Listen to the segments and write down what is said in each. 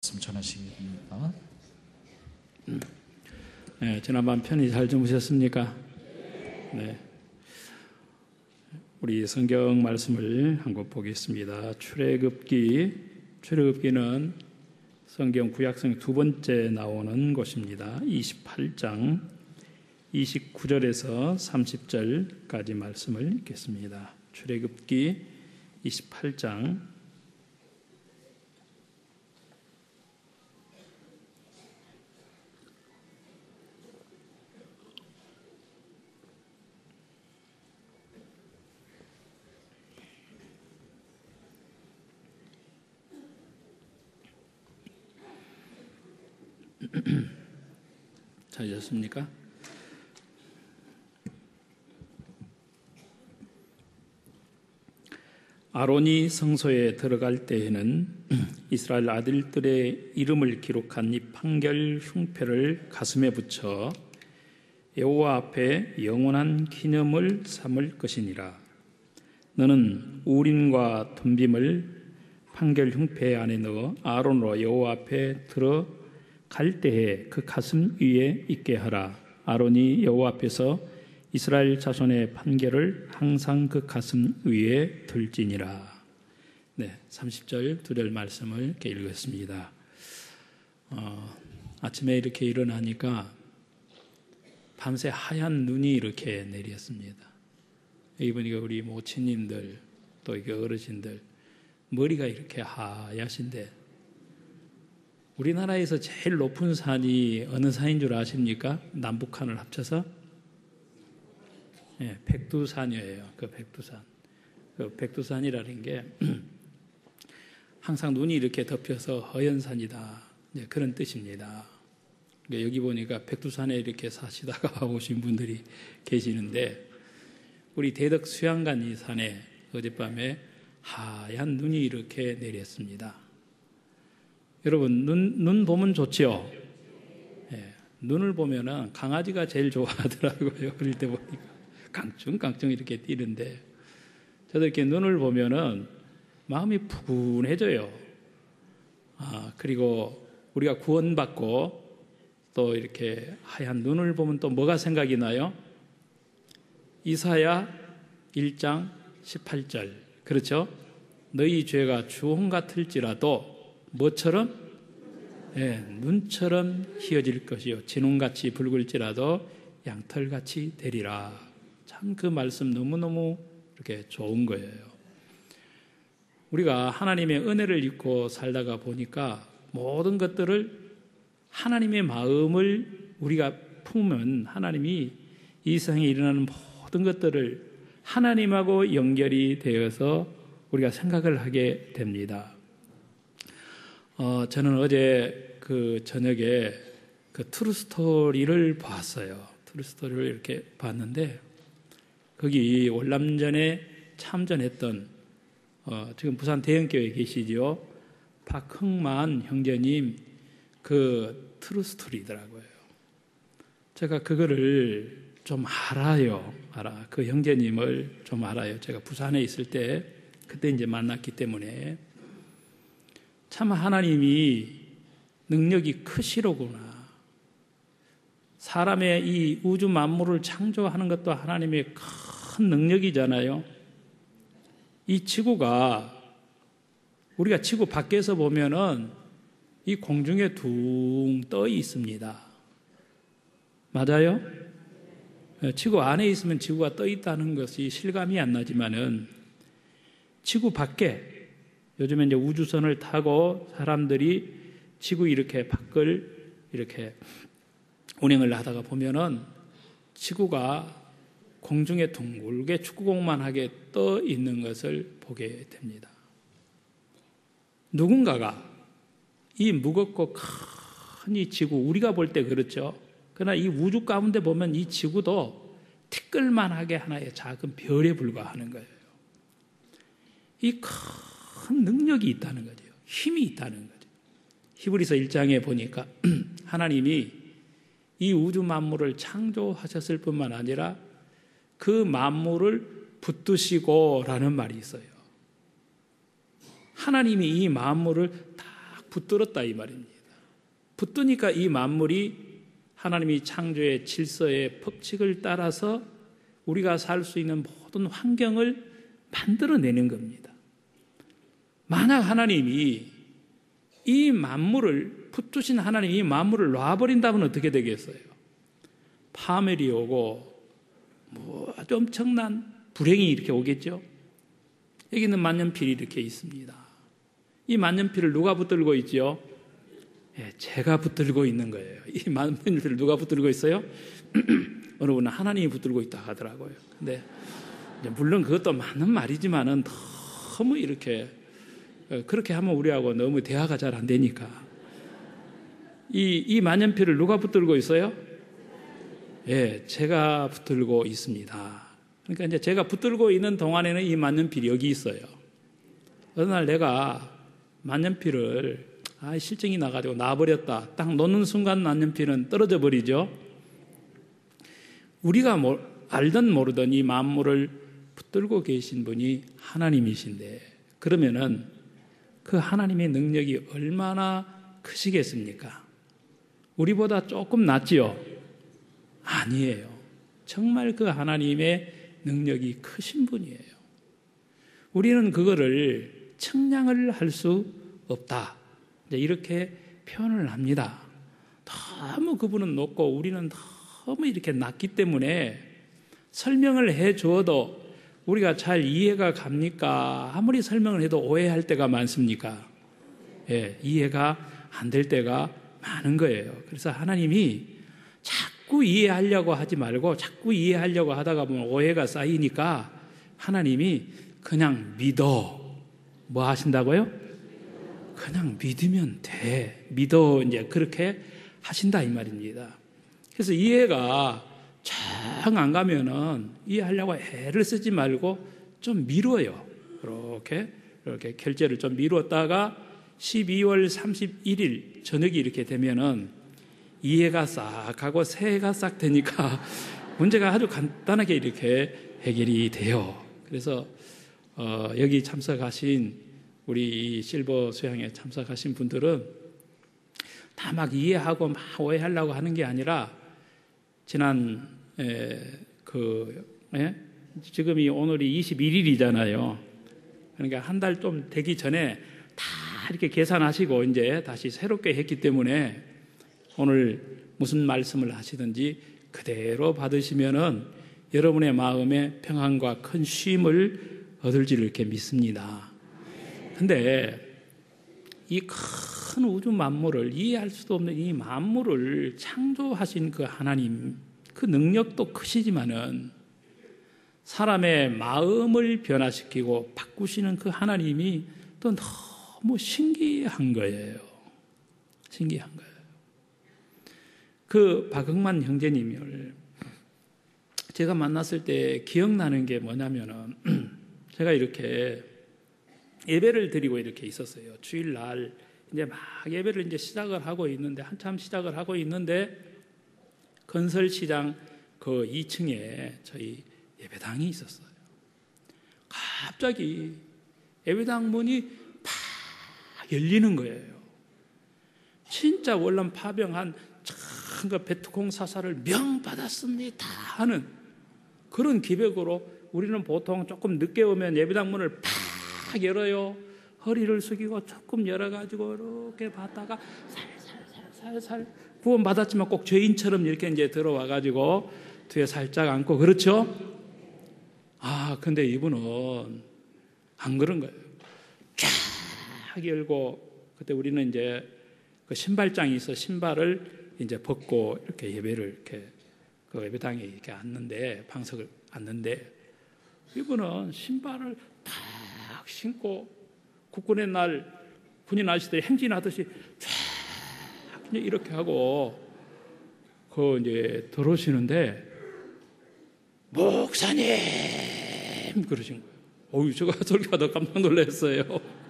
전하시겠습니다. 네, 지난밤 편히 잘 주무셨습니까? 네. 우리 성경 말씀을 한번 보겠습니다. 출애굽기는 성경 구약성 두 번째 나오는 곳입니다. 28장 29절에서 30절까지 말씀을 읽겠습니다. 출애굽기 28장 찾으셨습니까? 아론이 성소에 들어갈 때에는 이스라엘 아들들의 이름을 기록한 이 판결 흉패를 가슴에 붙여 여호와 앞에 영원한 기념을 삼을 것이니라. 너는 우림과 둠빔을 판결 흉패 안에 넣어 아론으로 여호와 앞에 들어갈 때에 그 가슴 위에 있게 하라. 아론이 여호와 앞에서 이스라엘 자손의 판결을 항상 그 가슴 위에 들지니라. 네, 30절 두 절 말씀을 이렇게 읽었습니다. 아침에 이렇게 일어나니까 밤새 하얀 눈이 이렇게 내렸습니다. 여기 보니까 우리 모친님들 또 이게 어르신들 머리가 이렇게 하얗신데 우리나라에서 제일 높은 산이 어느 산인 줄 아십니까? 남북한을 합쳐서 백두산이에요. 그 백두산. 그 백두산이라는 게 항상 눈이 이렇게 덮여서 허연산이다. 그런 뜻입니다. 여기 보니까 백두산에 이렇게 사시다가 오신 분들이 계시는데 우리 대덕 수양간 이 산에 어젯밤에 하얀 눈이 이렇게 내렸습니다. 여러분 눈 보면 좋지요? 눈을 보면은 강아지가 제일 좋아하더라고요. 어릴 때 보니까. 깡충깡충 이렇게 뛰는데 저도 이렇게 눈을 보면은 마음이 푸근해져요. 그리고 우리가 구원받고 또 이렇게 하얀 눈을 보면 또 뭐가 생각이 나요? 이사야 1장 18절 그렇죠? 너희 죄가 주홍 같을지라도 뭐처럼? 눈처럼 희어질 것이요 진홍같이 붉을지라도 양털같이 되리라. 참 그 말씀 너무너무 이렇게 좋은 거예요. 우리가 하나님의 은혜를 입고 살다가 보니까 모든 것들을 하나님의 마음을 우리가 품으면 하나님이 이 세상에 일어나는 모든 것들을 하나님하고 연결이 되어서 우리가 생각을 하게 됩니다. 저는 어제 그 저녁에 그 트루스토리를 봤어요. 트루스토리를 이렇게 봤는데 거기 월남전에 참전했던 지금 부산 대형교회에 계시죠. 박흥만 형제님 그 트루스토리더라고요. 제가 그거를 좀 알아요. 그 형제님을 좀 알아요. 제가 부산에 있을 때 그때 이제 만났기 때문에 참 하나님이 능력이 크시로구나. 사람의 이 우주 만물을 창조하는 것도 하나님의 큰 능력이잖아요. 이 지구가 우리가 지구 밖에서 보면은 이 공중에 둥 떠 있습니다. 맞아요? 지구 안에 있으면 지구가 떠 있다는 것이 실감이 안 나지만은 지구 밖에 요즘에 이제 우주선을 타고 사람들이 지구 이렇게 밖을 이렇게 운행을 하다가 보면은 지구가 공중에 둥글게 축구공만하게 떠 있는 것을 보게 됩니다. 누군가가 이 무겁고 큰 이 지구, 우리가 볼 때 그렇죠. 그러나 이 우주 가운데 보면 이 지구도 티끌만하게 하나의 작은 별에 불과하는 거예요. 이 큰 능력이 있다는 거죠. 힘이 있다는 거죠. 히브리서 1장에 보니까 하나님이 이 우주 만물을 창조하셨을 뿐만 아니라 그 만물을 붙드시고 라는 말이 있어요. 하나님이 이 만물을 다 붙들었다 이 말입니다. 붙드니까 이 만물이 하나님이 창조의 질서의 법칙을 따라서 우리가 살 수 있는 모든 환경을 만들어내는 겁니다. 만약 하나님이 이 만물을 붙드신 하나님이 이 만물을 놔버린다면 어떻게 되겠어요? 파멸이 오고 아주 엄청난 불행이 이렇게 오겠죠. 여기는 만년필이 이렇게 있습니다. 이 만년필을 누가 붙들고 있죠? 제가 붙들고 있는 거예요. 이 만년필을 누가 붙들고 있어요? 어느 분은 하나님이 붙들고 있다 하더라고요. 근데 물론 그것도 맞는 말이지만은 너무 이렇게 그렇게 하면 우리하고 너무 대화가 잘 안 되니까. 이 만년필을 누가 붙들고 있어요? 제가 붙들고 있습니다. 그러니까 이제 제가 붙들고 있는 동안에는 이 만년필이 여기 있어요. 어느 날 내가 만년필을 실증이 나가지고 놔버렸다. 딱 놓는 순간 만년필은 떨어져 버리죠. 우리가 알든 모르든 이 만물을 붙들고 계신 분이 하나님이신데, 그러면은 그 하나님의 능력이 얼마나 크시겠습니까? 우리보다 조금 낫지요? 아니에요. 정말 그 하나님의 능력이 크신 분이에요. 우리는 그거를 측량을 할 수 없다. 이렇게 표현을 합니다. 너무 그분은 높고 우리는 너무 이렇게 낮기 때문에 설명을 해 주어도 우리가 잘 이해가 갑니까? 아무리 설명을 해도 오해할 때가 많습니까? 이해가 안 될 때가 많은 거예요. 그래서 하나님이 자꾸 이해하려고 하지 말고 자꾸 이해하려고 하다가 보면 오해가 쌓이니까 하나님이 그냥 믿어. 뭐 하신다고요? 그냥 믿으면 돼. 믿어. 이제 그렇게 하신다 이 말입니다. 그래서 이해가 정 안 가면은 이해하려고 애를 쓰지 말고 좀 미뤄요. 이렇게 결제를 좀 미뤘다가 12월 31일 저녁이 이렇게 되면은 이해가 싹 가고 새해가 싹 되니까 문제가 아주 간단하게 이렇게 해결이 돼요. 그래서 여기 참석하신 우리 실버 수양에 참석하신 분들은 다 막 이해하고 막 오해하려고 하는 게 아니라 지난 지금이 오늘이 21일이잖아요. 그러니까 한 달 좀 되기 전에 다 이렇게 계산하시고 이제 다시 새롭게 했기 때문에 오늘 무슨 말씀을 하시든지 그대로 받으시면은 여러분의 마음에 평안과 큰 쉼을 얻을 줄 이렇게 믿습니다. 근데 이 큰 우주 만물을 이해할 수도 없는 이 만물을 창조하신 그 하나님, 그 능력도 크시지만은 사람의 마음을 변화시키고 바꾸시는 그 하나님이 또 너무 신기한 거예요. 신기한 거예요. 그 박흥만 형제님을 제가 만났을 때 기억나는 게 뭐냐면은 제가 이렇게 예배를 드리고 이렇게 있었어요. 주일날 이제 막 예배를 이제 시작을 하고 있는데 한참 시작을 하고 있는데 건설시장 그 2층에 저희 예배당이 있었어요. 갑자기 예배당 문이 팍 열리는 거예요. 진짜 월남 파병한 그 베트콩 사살을 명받았습니다 하는 그런 기백으로 우리는 보통 조금 늦게 오면 예배당 문을 팍 열어요. 허리를 숙이고 조금 열어가지고 이렇게 봤다가 살살 구원 받았지만 꼭 죄인처럼 이렇게 이제 들어와가지고 뒤에 살짝 앉고 그렇죠? 근데 이분은 안 그런 거예요. 쫙 열고 그때 우리는 이제 그 신발장이 있어 신발을 이제 벗고 이렇게 예배를 이렇게 그 예배당에 이렇게 앉는데 방석을 앉는데 이분은 신발을 탁 신고 국군의 날 군인 아저씨들이 행진하듯이 쫙 이렇게 하고 그 이제 들어오시는데 목사님 그러신 거예요. 제가 설교하다 깜짝 놀랐어요.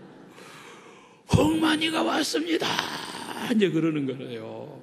홍만이가 왔습니다. 이제 그러는 거예요.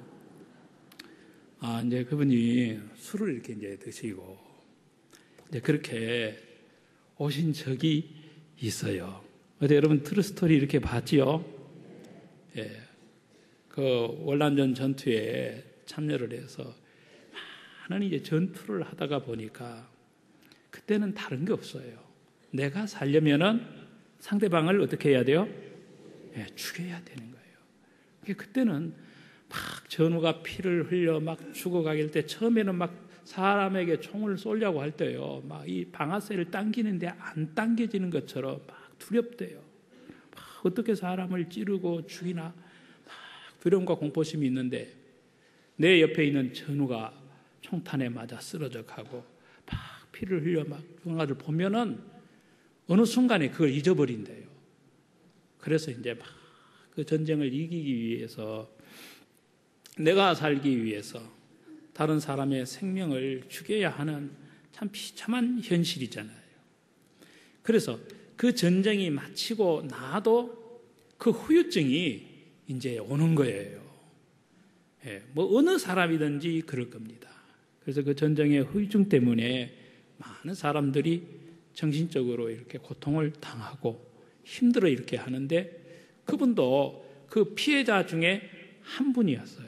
이제 그분이 술을 이렇게 이제 드시고 이제 그렇게 오신 적이 있어요. 어제 여러분 트루스토리 이렇게 봤지요? 예, 그 월남전 전투에 참여를 해서 많은 이제 전투를 하다가 보니까 그때는 다른 게 없어요. 내가 살려면은 상대방을 어떻게 해야 돼요? 예, 죽여야 되는 거예요. 그때는 막 전우가 피를 흘려 막 죽어가길 때 처음에는 막 사람에게 총을 쏘려고 할 때요, 막 이 방아쇠를 당기는데 안 당겨지는 것처럼 막 두렵대요. 막 어떻게 사람을 찌르고 죽이나 막 두려움과 공포심이 있는데 내 옆에 있는 전우가 총탄에 맞아 쓰러져 가고 막 피를 흘려 막 죽는 것을 보면은 어느 순간에 그걸 잊어버린대요. 그래서 이제 막 그 전쟁을 이기기 위해서, 내가 살기 위해서 다른 사람의 생명을 죽여야 하는 참 비참한 현실이잖아요. 그래서 그 전쟁이 마치고 나도 그 후유증이 이제 오는 거예요. 예, 뭐 어느 사람이든지 그럴 겁니다. 그래서 그 전쟁의 후유증 때문에 많은 사람들이 정신적으로 이렇게 고통을 당하고 힘들어 이렇게 하는데, 그분도 그 피해자 중에 한 분이었어요.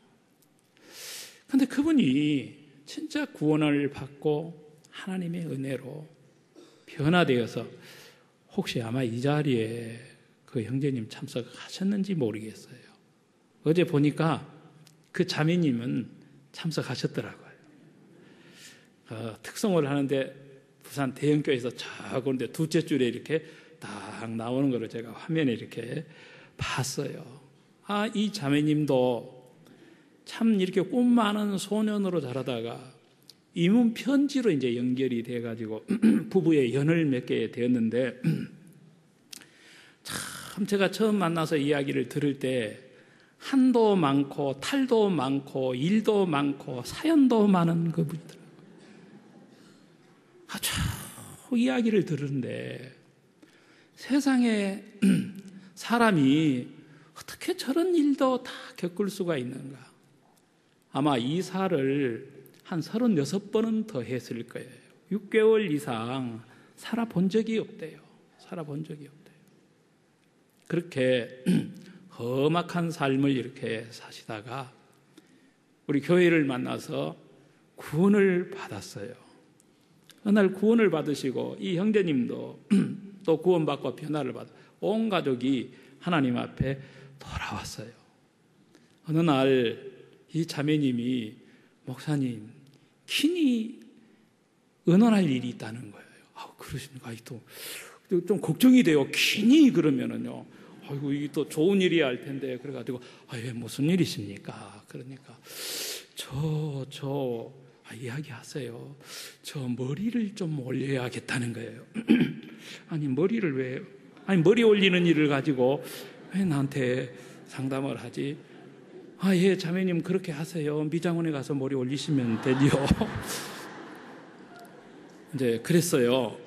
근데 그분이 진짜 구원을 받고 하나님의 은혜로 변화되어서, 혹시 아마 이 자리에 그 형제님 참석하셨는지 모르겠어요. 어제 보니까 그 자매님은 참석하셨더라고요. 특성을 하는데 부산 대형교회에서 저 그런데 두째 줄에 이렇게 딱 나오는 거를 제가 화면에 이렇게 봤어요. 아, 이 자매님도 참 이렇게 꿈 많은 소년으로 자라다가 이문 편지로 이제 연결이 돼가지고 부부의 연을 맺게 되었는데, 참 제가 처음 만나서 이야기를 들을 때 한도 많고 탈도 많고 일도 많고 사연도 많은 그분이더라고요. 아주 이야기를 들었는데 세상에 사람이 어떻게 저런 일도 다 겪을 수가 있는가. 아마 이사를 한 36번은 더 했을 거예요. 6개월 이상 살아본 적이 없대요. 살아본 적이 없대요. 그렇게 험악한 삶을 이렇게 사시다가 우리 교회를 만나서 구원을 받았어요. 어느 날 구원을 받으시고 이 형제님도 또 구원받고 변화를 받아 온 가족이 하나님 앞에 돌아왔어요. 어느 날 이 자매님이 목사님 긴히 의논할 일이 있다는 거예요. 그러십니까? 또 좀 걱정이 돼요. 긴히 그러면은요. 아이고 이게 또 좋은 일이야 할 텐데 그래가지고 왜 무슨 일이십니까? 그러니까 이야기하세요. 저 머리를 좀 올려야겠다는 거예요. 아니 머리를 왜? 아니 머리 올리는 일을 가지고 왜 나한테 상담을 하지? 예, 자매님 그렇게 하세요. 미장원에 가서 머리 올리시면 되지요. 이제 그랬어요.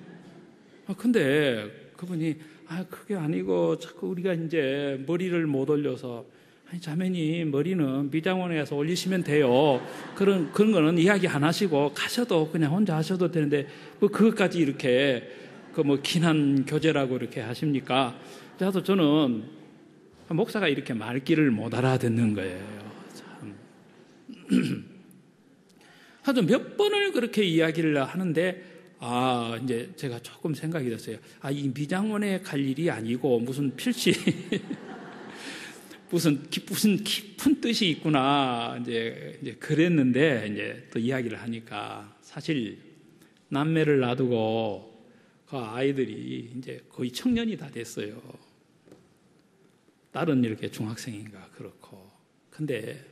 근데 그분이 그게 아니고 자꾸 우리가 이제 머리를 못 올려서, 아니 자매님 머리는 미장원에 가서 올리시면 돼요. 그런 거는 이야기 안 하시고 가셔도 그냥 혼자 하셔도 되는데 뭐 그것까지 이렇게 뭐 긴한 교제라고 이렇게 하십니까? 그래서 저는 목사가 이렇게 말귀를 못 알아듣는 거예요. 참. 아주 몇 번을 그렇게 이야기를 하는데 이제 제가 조금 생각이 됐어요. 이 미장원에 갈 일이 아니고 무슨 필시 무슨 깊은 뜻이 있구나 이제 그랬는데, 이제 또 이야기를 하니까 사실 남매를 놔두고 그 아이들이 이제 거의 청년이 다 됐어요. 딸은 이렇게 중학생인가 그렇고. 근데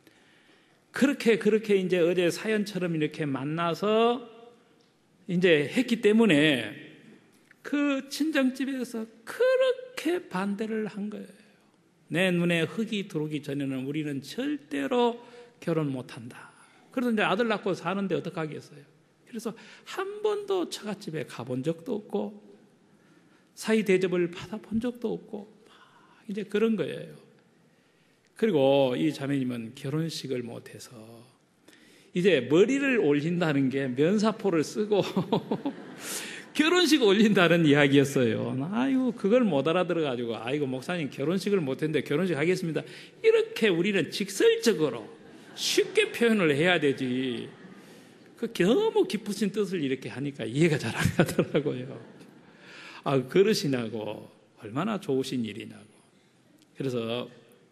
그렇게 이제 어제 사연처럼 이렇게 만나서 이제 했기 때문에 그 친정집에서 그렇게 반대를 한 거예요. 내 눈에 흙이 들어오기 전에는 우리는 절대로 결혼 못한다. 그래서 이제 아들 낳고 사는데 어떡하겠어요. 그래서 한 번도 처갓집에 가본 적도 없고 사위 대접을 받아본 적도 없고 이제 그런 거예요. 그리고 이 자매님은 결혼식을 못해서 이제 머리를 올린다는 게 면사포를 쓰고 결혼식 올린다는 이야기였어요. 아이고, 그걸 못 알아들어가지고, 아이고, 목사님 결혼식을 못했는데 결혼식 하겠습니다. 이렇게 우리는 직설적으로 쉽게 표현을 해야 되지. 그 너무 깊으신 뜻을 이렇게 하니까 이해가 잘 안 가더라고요. 아, 그러시냐고. 얼마나 좋으신 일이냐고. 그래서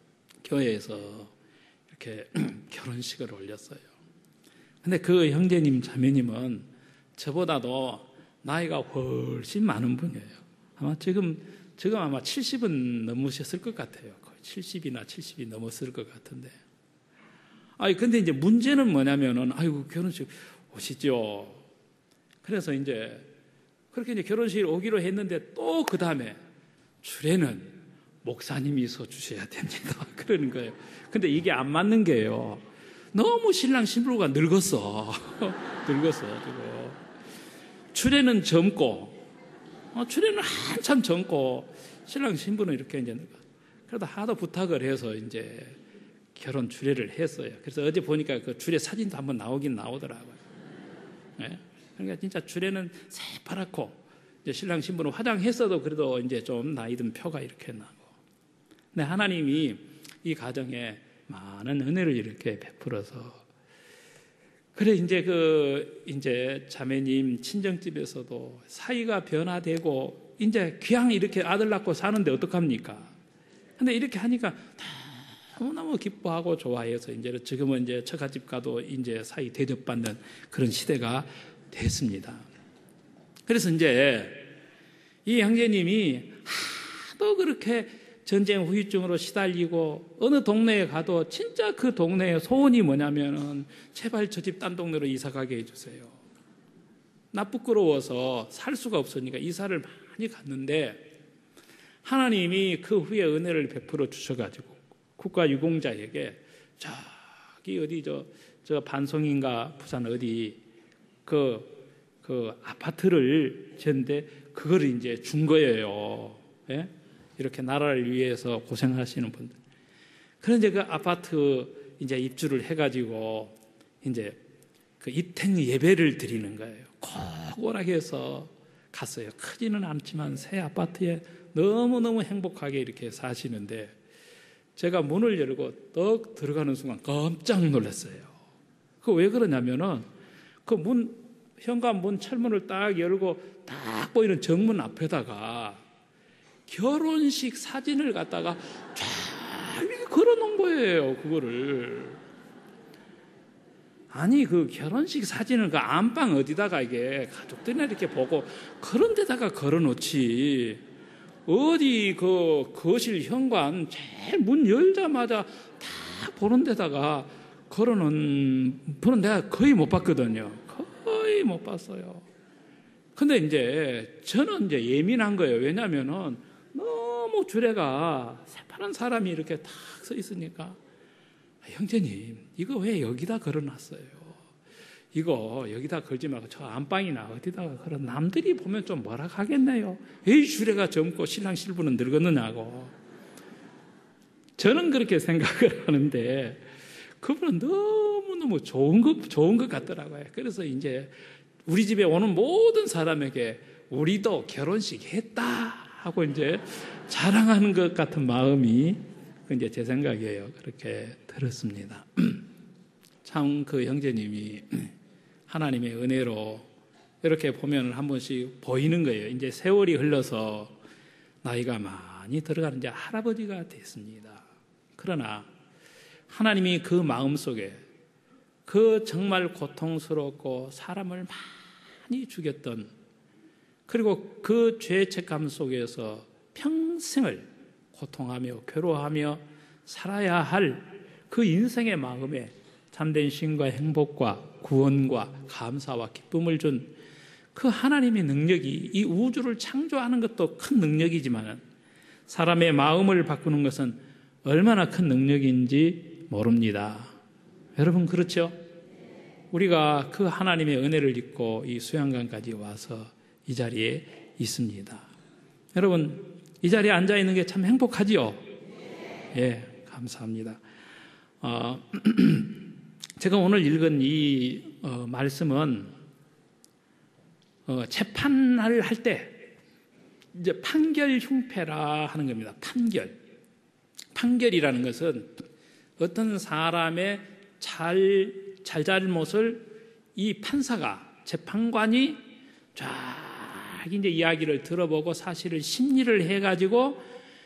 교회에서 이렇게 결혼식을 올렸어요. 근데 그 형제님, 자매님은 저보다도 나이가 훨씬 많은 분이에요. 아마 지금 아마 70은 넘으셨을 것 같아요. 거의 70이나 70이 넘었을 것 같은데. 아니, 근데 이제 문제는 뭐냐면은, 아이고, 결혼식 오시죠. 그래서 이제, 그렇게 이제 결혼식 오기로 했는데 또 그 다음에 주례는 목사님이 서주셔야 됩니다. 그러는 거예요. 근데 이게 안 맞는 게요. 너무 신랑 신부가 늙었어. 늙었어, 지금. 주례는 젊고, 주례는 한참 젊고, 신랑 신부는 이렇게 이제, 그러다 하도 부탁을 해서 이제 결혼 주례를 했어요. 그래서 어제 보니까 그 주례 사진도 한번 나오긴 나오더라고요. 네? 그러니까 진짜 주례는 새파랗고, 이제 신랑 신부는 화장했어도 그래도 이제 좀 나이 든 표가 이렇게 나고. 근데 하나님이 이 가정에 많은 은혜를 이렇게 베풀어서, 그래, 이제 자매님 친정집에서도 사이가 변화되고, 이제 귀양 이렇게 아들 낳고 사는데 어떡합니까? 근데 이렇게 하니까 너무너무 기뻐하고 좋아해서, 이제 지금은 이제 처갓집 가도 이제 사이 대접받는 그런 시대가 됐습니다. 그래서 이제 이 형제님이 하도 그렇게 전쟁 후유증으로 시달리고 어느 동네에 가도 진짜 그 동네의 소원이 뭐냐면은 제발 저 집 딴 동네로 이사 가게 해주세요. 나 부끄러워서 살 수가 없으니까 이사를 많이 갔는데 하나님이 그 후에 은혜를 베풀어 주셔가지고 국가유공자에게 저기 어디 저 반송인가 부산 어디 그 아파트를 지었는데 그걸 이제 준 거예요. 예? 이렇게 나라를 위해서 고생하시는 분들. 그런데 그 아파트 이제 입주를 해가지고 이제 그 입행 예배를 드리는 거예요. 고고하게 해서 갔어요. 크지는 않지만 새 아파트에 너무너무 행복하게 이렇게 사시는데 제가 문을 열고 떡 들어가는 순간 깜짝 놀랐어요. 그 왜 그러냐면은 그 현관 문 철문을 딱 열고 딱 보이는 정문 앞에다가 결혼식 사진을 갖다가 잘 걸어놓은 거예요, 그거를. 아니, 그 결혼식 사진을 그 안방 어디다가 이게 가족들이나 이렇게 보고 그런 데다가 걸어놓지. 어디 그 거실 현관 제일 문 열자마자 다 보는 데다가 걸어놓은 분은 내가 거의 못 봤거든요. 거의 못 봤어요. 근데 이제 저는 이제 예민한 거예요. 왜냐면은 너무 주례가 새파란 사람이 이렇게 탁 서 있으니까 형제님 이거 왜 여기다 걸어놨어요? 이거 여기다 걸지 말고 저 안방이나 어디다가 걸어. 남들이 보면 좀 뭐라 하겠네요. 왜 주례가 젊고 신랑 신부는 늙었느냐고. 저는 그렇게 생각을 하는데 그분은 너무너무 좋은 것 같더라고요. 그래서 이제 우리 집에 오는 모든 사람에게 우리도 결혼식 했다 하고 이제 자랑하는 것 같은 마음이 이제 제 생각이에요. 그렇게 들었습니다. 참 그 형제님이 하나님의 은혜로 이렇게 보면 한 번씩 보이는 거예요. 이제 세월이 흘러서 나이가 많이 들어가는 이제 할아버지가 됐습니다. 그러나 하나님이 그 마음속에 그 정말 고통스럽고 사람을 많이 죽였던 그리고 그 죄책감 속에서 평생을 고통하며 괴로워하며 살아야 할 그 인생의 마음에 참된 쉼과 행복과 구원과 감사와 기쁨을 준 그 하나님의 능력이 이 우주를 창조하는 것도 큰 능력이지만 사람의 마음을 바꾸는 것은 얼마나 큰 능력인지 모릅니다. 여러분 그렇죠? 우리가 그 하나님의 은혜를 입고 이 수양강까지 와서 이 자리에 있습니다. 여러분 이 자리에 앉아 있는 게 참 행복하지요? 예, 감사합니다. 제가 오늘 읽은 이 말씀은 재판을 할 때 이제 판결 흉패라 하는 겁니다. 판결이라는 것은 어떤 사람의 잘잘못을 이 판사가, 재판관이 쫙 이제 이야기를 들어보고 사실을 심리를 해가지고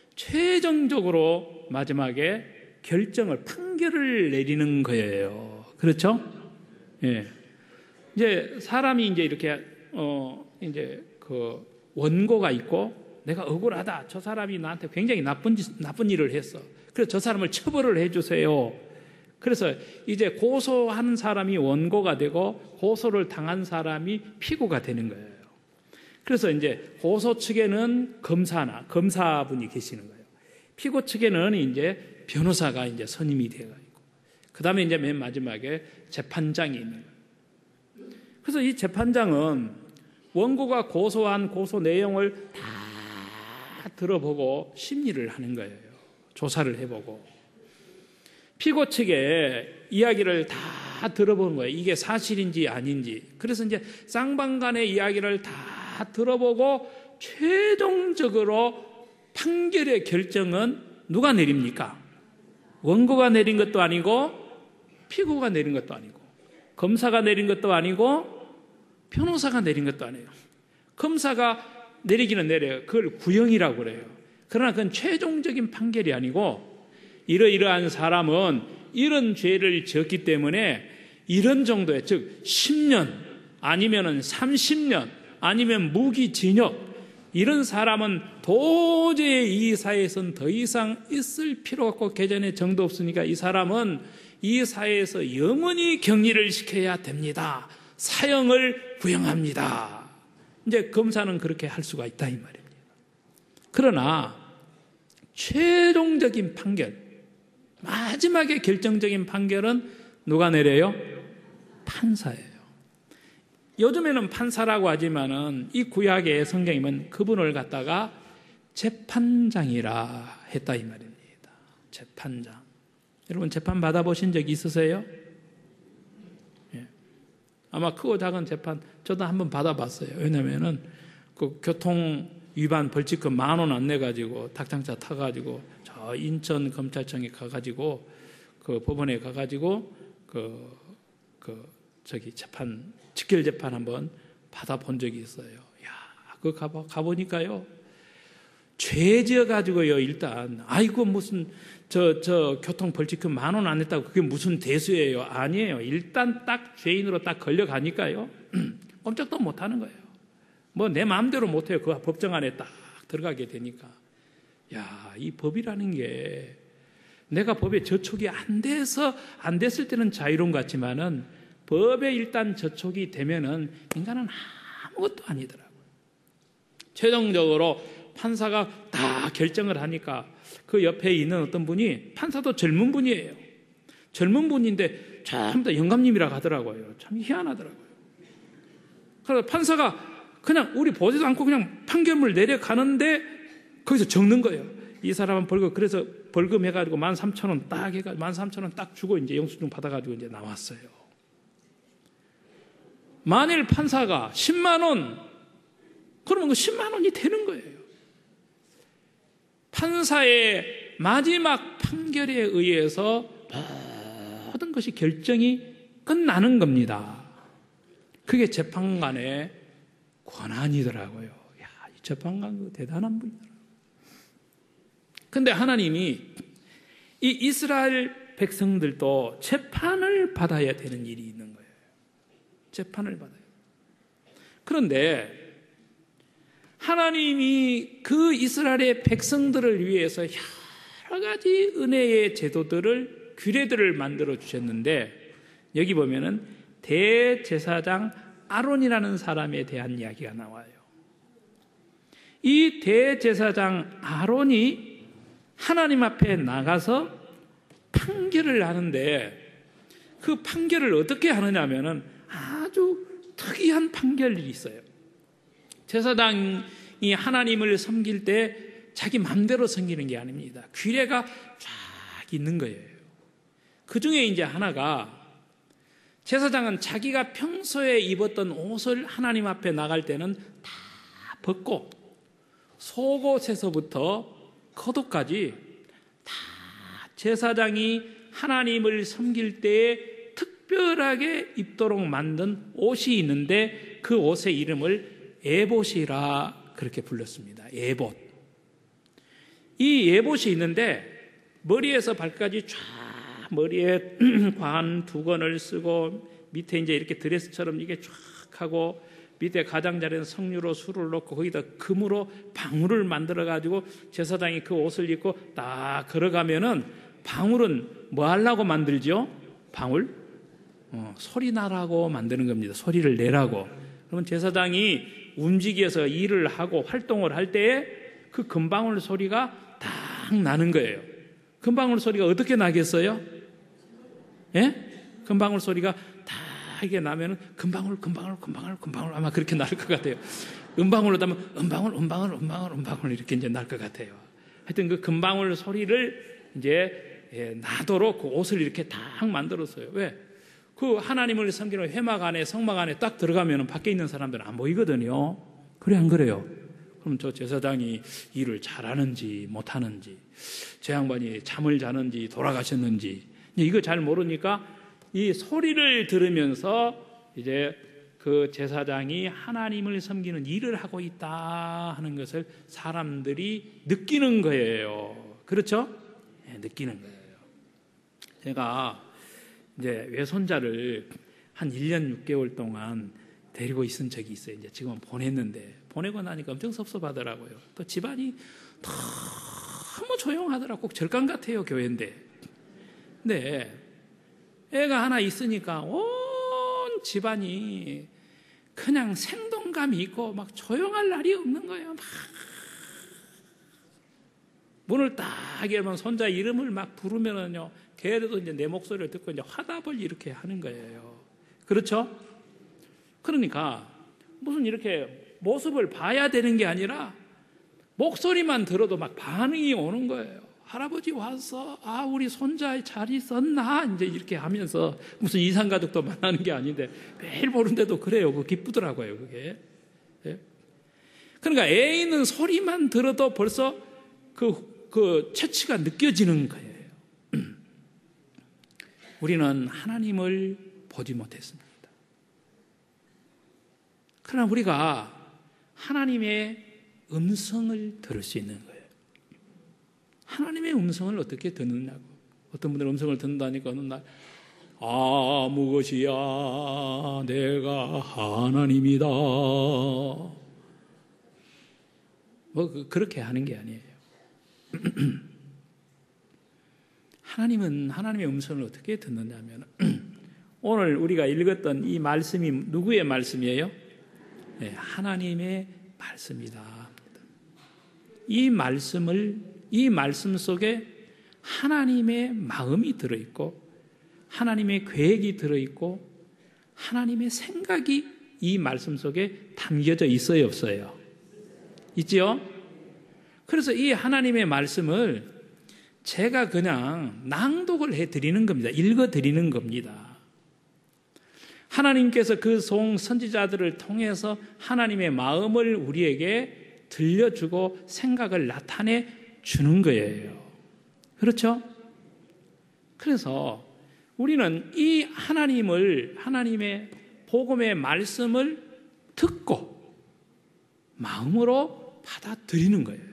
최종적으로 마지막에 판결을 내리는 거예요. 그렇죠? 예. 이제 사람이 이제 이렇게 이제 그 원고가 있고, 내가 억울하다, 저 사람이 나한테 굉장히 나쁜 일을 했어, 그래서 저 사람을 처벌을 해주세요. 그래서 이제 고소하는 사람이 원고가 되고 고소를 당한 사람이 피고가 되는 거예요. 그래서 이제 고소 측에는 검사분이 계시는 거예요. 피고 측에는 이제 변호사가 이제 선임이 되어 있고, 그 다음에 이제 맨 마지막에 재판장이 있는 거예요. 그래서 이 재판장은 원고가 고소한 고소 내용을 다 들어보고 심리를 하는 거예요. 조사를 해보고 피고 측의 이야기를 다 들어보는 거예요. 이게 사실인지 아닌지. 그래서 이제 쌍방간의 이야기를 다 들어보고 최종적으로 판결의 결정은 누가 내립니까? 원고가 내린 것도 아니고 피고가 내린 것도 아니고 검사가 내린 것도 아니고 변호사가 내린 것도 아니에요. 검사가 내리기는 내려요. 그걸 구형이라고 그래요. 그러나 그건 최종적인 판결이 아니고, 이러이러한 사람은 이런 죄를 지었기 때문에 이런 정도의, 즉 10년 아니면 30년 아니면 무기징역, 이런 사람은 도저히 이 사회에서는 더 이상 있을 필요가 없고 개전의 정도 없으니까 이 사람은 이 사회에서 영원히 격리를 시켜야 됩니다. 사형을 구형합니다. 이제 검사는 그렇게 할 수가 있다 이 말입니다. 그러나 최종적인 판결, 마지막에 결정적인 판결은 누가 내려요? 판사예요. 요즘에는 판사라고 하지만은 이 구약의 성경이면 그분을 갖다가 재판장이라 했다 이 말입니다. 재판장. 여러분 재판 받아보신 적 있으세요? 아마 크고 작은 재판 저도 한번 받아봤어요. 왜냐면은 그 교통 위반 벌칙금 10,000원 안 내가지고 탁장차 타가지고 저 인천 검찰청에 가가지고 그 법원에 가가지고 저기 재판 직결 재판 한번 받아본 적이 있어요. 야, 그 가보니까요, 죄 지어가지고요 일단 아이고 무슨 저 교통 벌칙금 10,000원 안 냈다고 그게 무슨 대수예요? 아니에요. 일단 딱 죄인으로 딱 걸려가니까요 꼼짝도 못하는 거예요. 뭐 내 마음대로 못해요. 그 법정 안에 딱 들어가게 되니까. 야, 이 법이라는 게 내가 법에 저촉이 안 됐을 때는 자유로운 것 같지만은 법에 일단 저촉이 되면은 인간은 아무것도 아니더라고요. 최종적으로 판사가 다 결정을 하니까 그 옆에 있는 어떤 분이, 판사도 젊은 분이에요. 젊은 분인데 전부 다 영감님이라고 하더라고요. 참 희한하더라고요. 그래서 판사가 그냥 우리 보지도 않고 그냥 판결문을 내려가는데 거기서 적는 거예요. 이 사람은 벌금, 그래서 벌금 해가지고 13,000원 딱 해가지고 13,000원 딱 주고 이제 영수증 받아가지고 이제 나왔어요. 만일 판사가 10만 원, 그러면 그 10만 원이 되는 거예요. 판사의 마지막 판결에 의해서 모든 것이 결정이 끝나는 겁니다. 그게 재판관의 권한이더라고요. 야, 이 재판관 대단한 분이더라고요. 근데 하나님이 이 이스라엘 백성들도 재판을 받아야 되는 일이 있는 거예요. 재판을 받아요. 그런데 하나님이 그 이스라엘의 백성들을 위해서 여러 가지 은혜의 제도들을, 규례들을 만들어 주셨는데, 여기 보면은 대제사장 아론이라는 사람에 대한 이야기가 나와요. 이 대제사장 아론이 하나님 앞에 나가서 판결을 하는데, 그 판결을 어떻게 하느냐면은 아주 특이한 판결이 있어요. 제사장이 하나님을 섬길 때 자기 맘대로 섬기는 게 아닙니다. 규례가 쫙 있는 거예요. 그 중에 이제 하나가 제사장은 자기가 평소에 입었던 옷을 하나님 앞에 나갈 때는 다 벗고 속옷에서부터 겉옷까지 다 제사장이 하나님을 섬길 때에 특별하게 입도록 만든 옷이 있는데 그 옷의 이름을 에봇이라 그렇게 불렀습니다. 에봇. 이 에봇이 있는데 머리에서 발까지 쫙 머리에 관 두 건을 쓰고 밑에 이제 이렇게 드레스처럼 이게 쫙 하고 밑에 가장자리는 석류로 술을 넣고 거기다 금으로 방울을 만들어 가지고 제사장이 그 옷을 입고 딱 걸어가면은 방울은 뭐 하려고 만들죠? 방울? 소리 나라고 만드는 겁니다. 소리를 내라고. 그러면 제사장이 움직여서 일을 하고 활동을 할 때에 그 금방울 소리가 딱 나는 거예요. 금방울 소리가 어떻게 나겠어요? 예? 금방울 소리가 다 이게 나면은 금방울 아마 그렇게 날 것 같아요. 음방울로 따면 음방울 이렇게 이제 날 것 같아요. 하여튼 그 금방울 소리를 이제 나도록 그 옷을 이렇게 딱 만들었어요. 왜? 그 하나님을 섬기는 회막 안에 성막 안에 딱 들어가면은 밖에 있는 사람들은 안 보이거든요. 그래 안 그래요? 그럼 저 제사장이 일을 잘하는지 못하는지, 제 양반이 잠을 자는지 돌아가셨는지 이거 잘 모르니까 이 소리를 들으면서 이제 그 제사장이 하나님을 섬기는 일을 하고 있다 하는 것을 사람들이 느끼는 거예요. 그렇죠? 네, 느끼는 거예요. 제가 이제 외손자를 한 1년 6개월 동안 데리고 있은 적이 있어요. 이제 지금은 보냈는데 보내고 나니까 엄청 섭섭하더라고요. 또 집안이 너무 조용하더라고. 꼭 절간 같아요, 교회인데. 근데 애가 하나 있으니까 온 집안이 그냥 생동감이 있고 막 조용할 날이 없는 거예요. 막 문을 딱 열면 손자 이름을 막 부르면은요, 걔들도 이제 내 목소리를 듣고 이제 화답을 이렇게 하는 거예요. 그렇죠? 그러니까 무슨 이렇게 모습을 봐야 되는 게 아니라 목소리만 들어도 막 반응이 오는 거예요. 할아버지 와서 우리 손자 잘 있었나 이제 이렇게 하면서 무슨 이상가족도 만나는 게 아닌데 매일 보는데도 그래요. 그 기쁘더라고요, 그게. 예? 그러니까 애 있는 소리만 들어도 벌써 그 채취가 느껴지는 거예요. 우리는 하나님을 보지 못했습니다. 그러나 우리가 하나님의 음성을 들을 수 있는 거예요. 하나님의 음성을 어떻게 듣느냐고. 어떤 분들은 음성을 듣는다니까 어느 날 무것이야 내가 하나님이다 그렇게 하는 게 아니에요. 하나님은 하나님의 음성을 어떻게 듣느냐면 오늘 우리가 읽었던 이 말씀이 누구의 말씀이에요? 네, 하나님의 말씀이다. 이 말씀 속에 하나님의 마음이 들어있고 하나님의 계획이 들어있고 하나님의 생각이 이 말씀 속에 담겨져 있어요, 없어요? 있지요? 그래서 이 하나님의 말씀을 제가 그냥 낭독을 해드리는 겁니다. 읽어드리는 겁니다. 하나님께서 그 선지자들을 통해서 하나님의 마음을 우리에게 들려주고 생각을 나타내 주는 거예요. 그렇죠? 그래서 우리는 이 하나님의 복음의 말씀을 듣고 마음으로 받아들이는 거예요.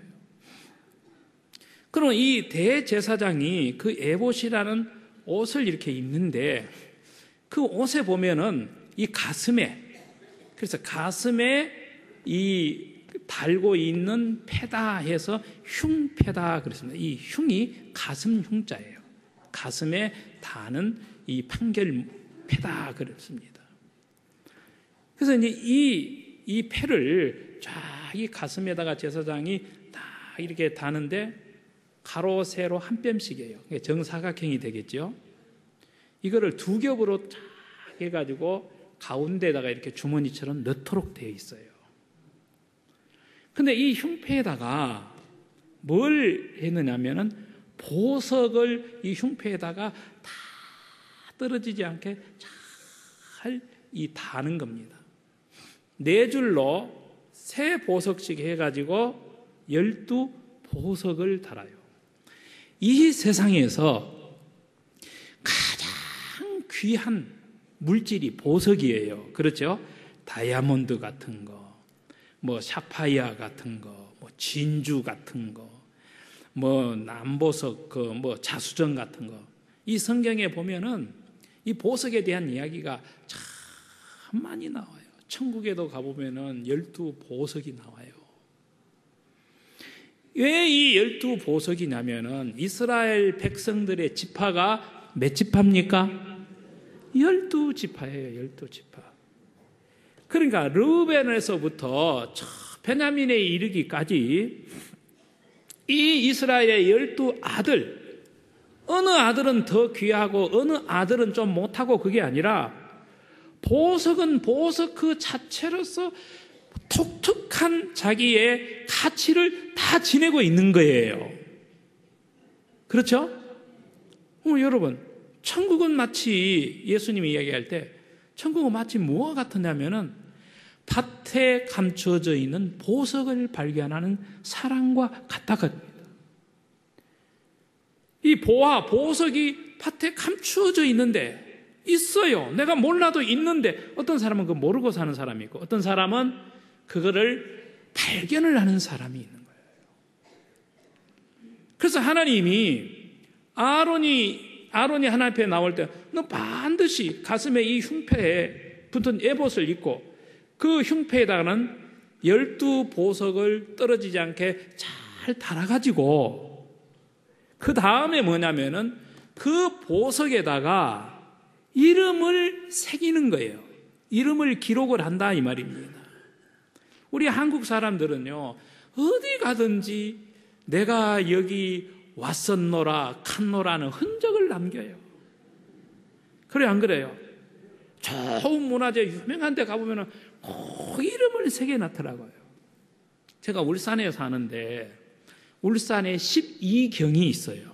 그럼 이 대제사장이 그 에봇이라는 옷을 이렇게 입는데 그 옷에 보면은 이 그래서 가슴에 이 달고 있는 패다 해서 흉패다 그랬습니다. 이 흉이 가슴 흉자예요. 가슴에 다는 이 판결패다 그랬습니다. 그래서 이제 이 패를 쫙 이 가슴에다가 제사장이 다 이렇게 다는데 가로 세로 한 뼘씩이에요. 정사각형이 되겠죠. 이거를 두 겹으로 쫙 해가지고 가운데다가 이렇게 주머니처럼 넣도록 되어 있어요. 근데 이 흉패에다가 뭘 했느냐면은 보석을 이 흉패에다가 다 떨어지지 않게 다는 겁니다. 4줄로 3보석씩 해가지고 12보석을 달아요. 이 세상에서 가장 귀한 물질이 보석이에요. 그렇죠? 다이아몬드 같은 거, 뭐 사파이어 같은 거, 뭐 진주 같은 거, 뭐 남보석, 뭐 자수정 같은 거. 이 성경에 보면은 이 보석에 대한 이야기가 참 많이 나와요. 천국에도 가보면은 12보석이 나와요. 왜 이 12보석이냐면은 이스라엘 백성들의 지파가 몇 지파입니까? 12지파예요. 12지파. 그러니까 르우벤에서부터 베냐민에 이르기까지 이 이스라엘의 12아들, 어느 아들은 더 귀하고 어느 아들은 좀 못하고 그게 아니라 보석은 보석 그 자체로서 독특한 자기의 가치를 다 지내고 있는 거예요. 그렇죠? 여러분, 천국은 마치 예수님이 이야기할 때 천국은 마치 무엇과 같으냐면은 밭에 감추어져 있는 보석을 발견하는 사랑과 같다거든요. 이 보석이 밭에 감추어져 있는데 있어요. 내가 몰라도 있는데 어떤 사람은 그거 모르고 사는 사람이 있고 어떤 사람은 그거를 발견을 하는 사람이 있는 거예요. 그래서 하나님이 아론이 하나님 앞에 나올 때 너 반드시 가슴에 이 흉패에 붙은 에봇을 입고 그 흉패에다가는 12보석을 떨어지지 않게 잘 달아가지고 그 다음에 뭐냐면은 그 보석에다가 이름을 새기는 거예요. 이름을 기록을 한다 이 말입니다. 우리 한국 사람들은요, 어디 가든지 내가 여기 왔었노라 갔노라는 흔적을 남겨요. 그래 안 그래요? 좋은 문화재 유명한 데 가보면 꼭 이름을 새겨놨더라고요. 제가 울산에 사는데 울산에 12경이 있어요.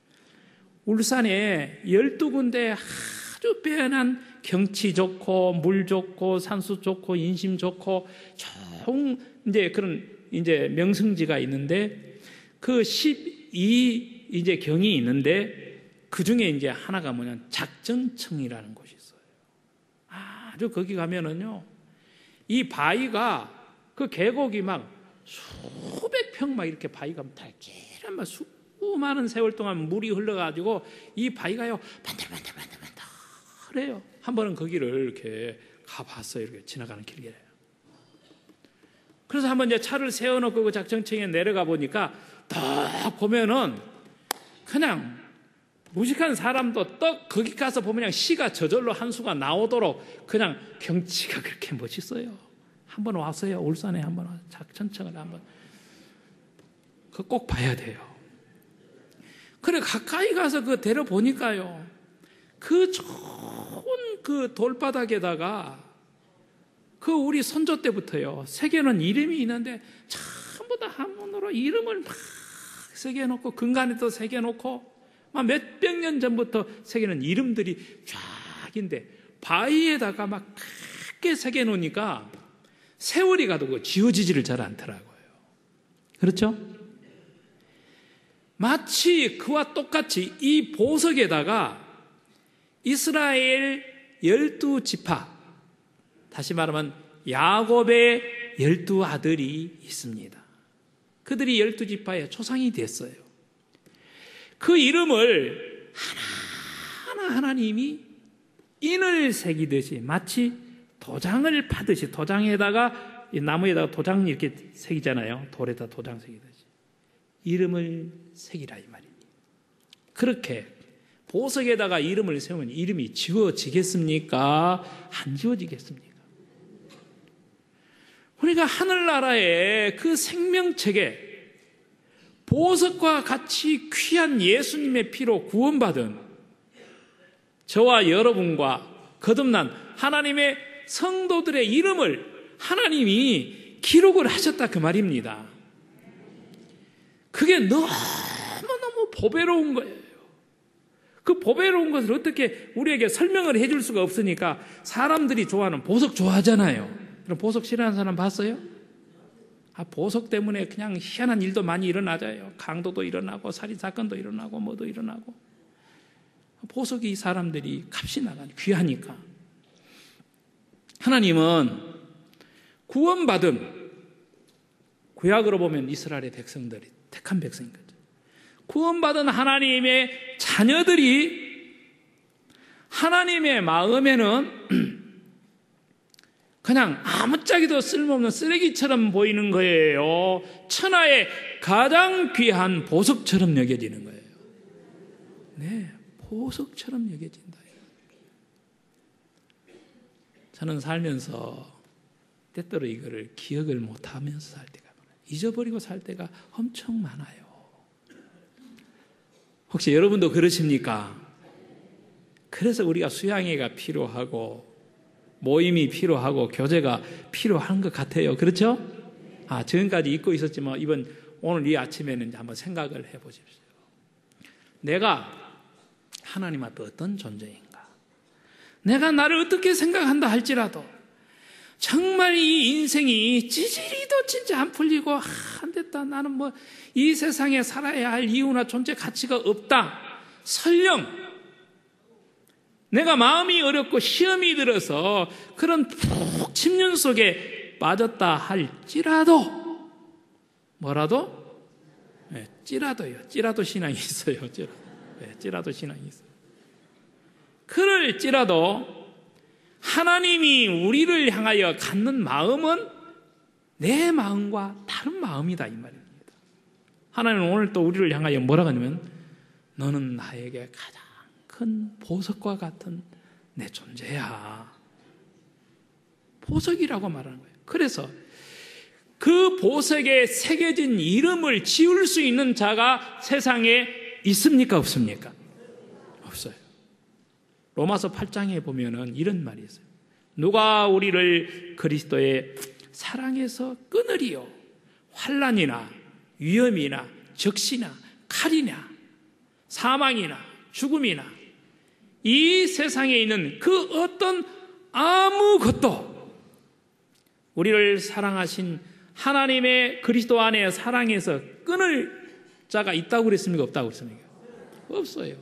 울산에 12군데 아주 빼어난 경치 좋고 물 좋고 산수 좋고 인심 좋고 좋은 그런 명승지가 있는데 그 12 경이 있는데 그 중에 하나가 작전청이라는 곳이 있어요. 아주 거기 가면은요, 이 바위가 그 계곡이 막 수백 평 막 이렇게 바위가 달길한 막 수많은 세월 동안 물이 흘러가지고 이 바위가요 반들반들해요. 한 번은 거기를 이렇게 가봤어요. 이렇게 지나가는 길이에요. 그래서 한번 차를 세워놓고 그 작전청에 내려가 보니까 딱 보면은 그냥 무식한 사람도 떡 거기 가서 보면 그냥 시가 저절로 한 수가 나오도록 그냥 경치가 그렇게 멋있어요. 한번 왔어요. 울산에 한번 작전청을 한번 그거 꼭 봐야 돼요. 그래 가까이 가서 그 데려 보니까요, 그 좋은 그 돌바닥에다가 그 우리 선조 때부터요 새겨놓은 이름이 있는데 전부 다 한문으로 이름을 막 새겨놓고 근간에도 새겨놓고 막 몇백 년 전부터 새겨놓은 이름들이 쫙인데 바위에다가 막 크게 새겨놓으니까 세월이 가도 그 지워지지를 잘 않더라고요. 그렇죠? 마치 그와 똑같이 이 보석에다가 이스라엘 12지파, 다시 말하면 야곱의 12아들이 있습니다. 그들이 12지파의 초상이 됐어요. 그 이름을 하나하나 하나님이 인을 새기듯이 마치 도장을 파듯이 도장에다가 나무에다가 도장 이렇게 새기잖아요. 돌에다 도장 새기듯이 이름을 새기라 이 말입니다. 그렇게 보석에다가 이름을 세우면 이름이 지워지겠습니까? 안 지워지겠습니까? 우리가 하늘나라의 그 생명책에 보석과 같이 귀한 예수님의 피로 구원받은 저와 여러분과 거듭난 하나님의 성도들의 이름을 하나님이 기록을 하셨다 그 말입니다. 그게 너무너무 보배로운 거예요. 그 보배로운 것을 어떻게 우리에게 설명을 해줄 수가 없으니까 사람들이 좋아하는 보석 좋아하잖아요. 그럼 보석 싫어하는 사람 봤어요? 보석 때문에 그냥 희한한 일도 많이 일어나져요. 강도도 일어나고 살인사건도 일어나고 뭐도 일어나고. 보석이 사람들이 값이 나가니 귀하니까. 하나님은 구원받은, 구약으로 보면 이스라엘의 백성들이 택한 백성인 거죠. 구원받은 하나님의 자녀들이 하나님의 마음에는 그냥 아무짝에도 쓸모없는 쓰레기처럼 보이는 거예요. 천하의 가장 귀한 보석처럼 여겨지는 거예요. 네, 보석처럼 여겨진다. 저는 살면서 때때로 이거를 기억을 못하면서 살 때가 많아요. 잊어버리고 살 때가 엄청 많아요. 혹시 여러분도 그러십니까? 그래서 우리가 수양회가 필요하고 모임이 필요하고 교제가 필요한 것 같아요. 그렇죠? 지금까지 잊고 있었지만 오늘 이 아침에는 한번 생각을 해보십시오. 내가 하나님 앞에 어떤 존재인가? 내가 나를 어떻게 생각한다 할지라도 정말 이 인생이 찌질이도 진짜 안 풀리고 안 됐다. 나는 뭐 이 세상에 살아야 할 이유나 존재 가치가 없다. 설령 내가 마음이 어렵고 시험이 들어서 그런 푹 침륜 속에 빠졌다 할지라도 뭐라도? 네, 찌라도요. 찌라도 신앙이 있어요. 찌라도 신앙이 있어요. 그럴지라도 하나님이 우리를 향하여 갖는 마음은 내 마음과 다른 마음이다 이 말입니다. 하나님은 오늘 또 우리를 향하여 뭐라고 하냐면 너는 나에게 가장 큰 보석과 같은 내 존재야. 보석이라고 말하는 거예요. 그래서 그 보석에 새겨진 이름을 지울 수 있는 자가 세상에 있습니까? 없습니까? 없어요. 로마서 8장에 보면은 이런 말이 있어요. 누가 우리를 그리스도의 사랑에서 끊으리요? 환난이나 위험이나 적시나 칼이나 사망이나 죽음이나 이 세상에 있는 그 어떤 아무것도 우리를 사랑하신 하나님의 그리스도 안에 사랑에서 끊을 자가 있다고 그랬습니까? 없다고 그랬습니까? 없어요.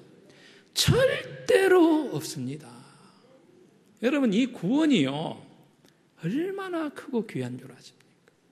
절대로 없습니다. 여러분, 이 구원이요 얼마나 크고 귀한 줄 아십니까?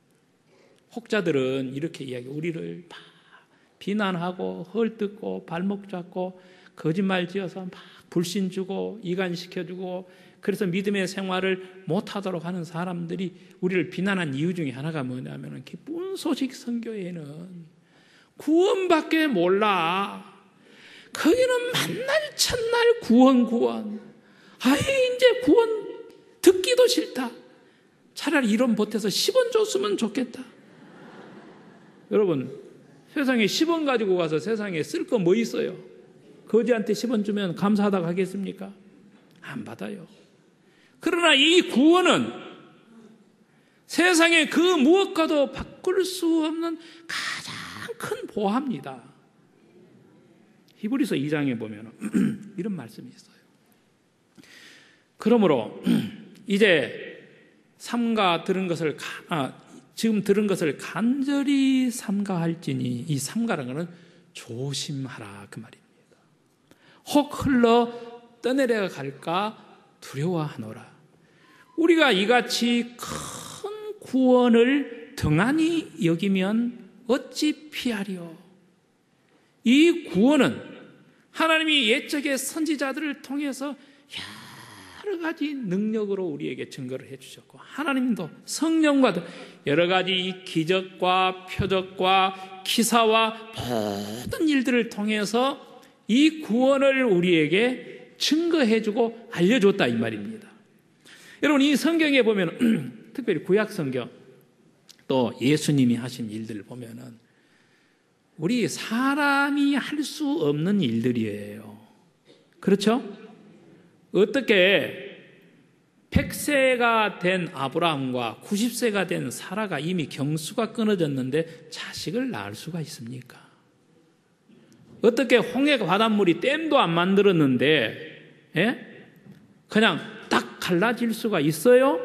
혹자들은 이렇게 이야기해요. 우리를 막 비난하고 헐뜯고 발목 잡고 거짓말 지어서 막 불신 주고 이간시켜주고 그래서 믿음의 생활을 못하도록 하는 사람들이 우리를 비난한 이유 중에 하나가 뭐냐면 기쁜 소식 선교회는 구원밖에 몰라. 거기는 만날 첫날 구원. 이제 구원 듣기도 싫다. 차라리 이론 보태서 10원 줬으면 좋겠다. 여러분, 세상에 10원 가지고 가서 세상에 쓸 거 뭐 있어요? 거지한테 10원 주면 감사하다고 하겠습니까? 안 받아요. 그러나 이 구원은 세상에 그 무엇과도 바꿀 수 없는 가장 큰 보화입니다. 히브리서 2장에 보면 이런 말씀이 있어요. 그러므로 이제 지금 들은 것을 간절히 삼가할지니, 이 삼가라는 것은 조심하라 그 말입니다. 혹 흘러 떠내려 갈까 두려워하노라. 우리가 이같이 큰 구원을 등한히 여기면 어찌 피하리요? 이 구원은 하나님이 옛적의 선지자들을 통해서 여러 가지 능력으로 우리에게 증거를 해주셨고, 하나님도 성령과도 여러 가지 기적과 표적과 기사와 모든 일들을 통해서 이 구원을 우리에게 증거해주고 알려줬다 이 말입니다. 여러분, 이 성경에 보면 특별히 구약 성경 또 예수님이 하신 일들을 보면은 우리 사람이 할 수 없는 일들이에요. 그렇죠? 어떻게 100세가 된 아브라함과 90세가 된 사라가 이미 경수가 끊어졌는데 자식을 낳을 수가 있습니까? 어떻게 홍해 바닷물이 댐도 안 만들었는데 그냥 딱 갈라질 수가 있어요?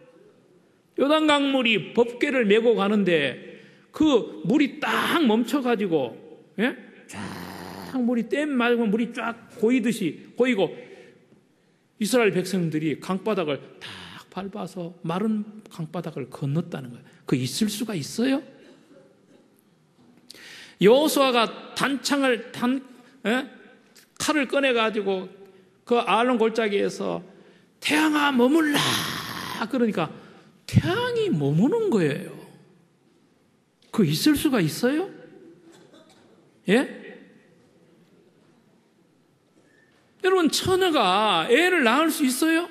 요단강물이 법궤를 메고 가는데 그 물이 딱 멈춰가지고 쫙 물이 댐 말고 물이 쫙 고이고 이스라엘 백성들이 강바닥을 딱 밟아서 마른 강바닥을 건넜다는 거예요. 그 있을 수가 있어요? 여호수아가 칼을 꺼내가지고 그 아론 골짜기에서 태양아 머물라 그러니까 태양이 머무는 거예요. 그 있을 수가 있어요? 여러분, 처녀가 애를 낳을 수 있어요?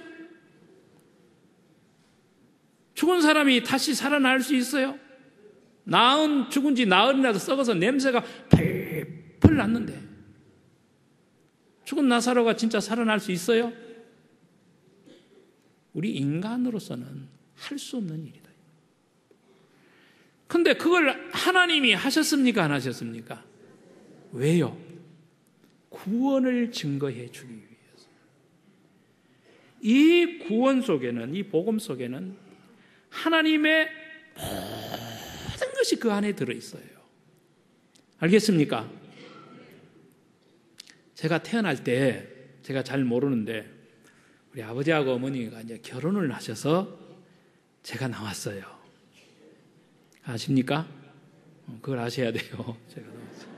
죽은 사람이 다시 살아날 수 있어요? 죽은 지 나흘이라도 썩어서 냄새가 펄펄 났는데 죽은 나사로가 진짜 살아날 수 있어요? 우리 인간으로서는 할 수 없는 일이다. 근데 그걸 하나님이 하셨습니까? 안 하셨습니까? 왜요? 구원을 증거해 주기 위해서. 이 구원 속에는, 이 복음 속에는 하나님의 모든 것이 그 안에 들어있어요. 알겠습니까? 제가 태어날 때 제가 잘 모르는데 우리 아버지하고 어머니가 이제 결혼을 하셔서 제가 나왔어요. 아십니까? 그걸 아셔야 돼요. 제가 나왔어요.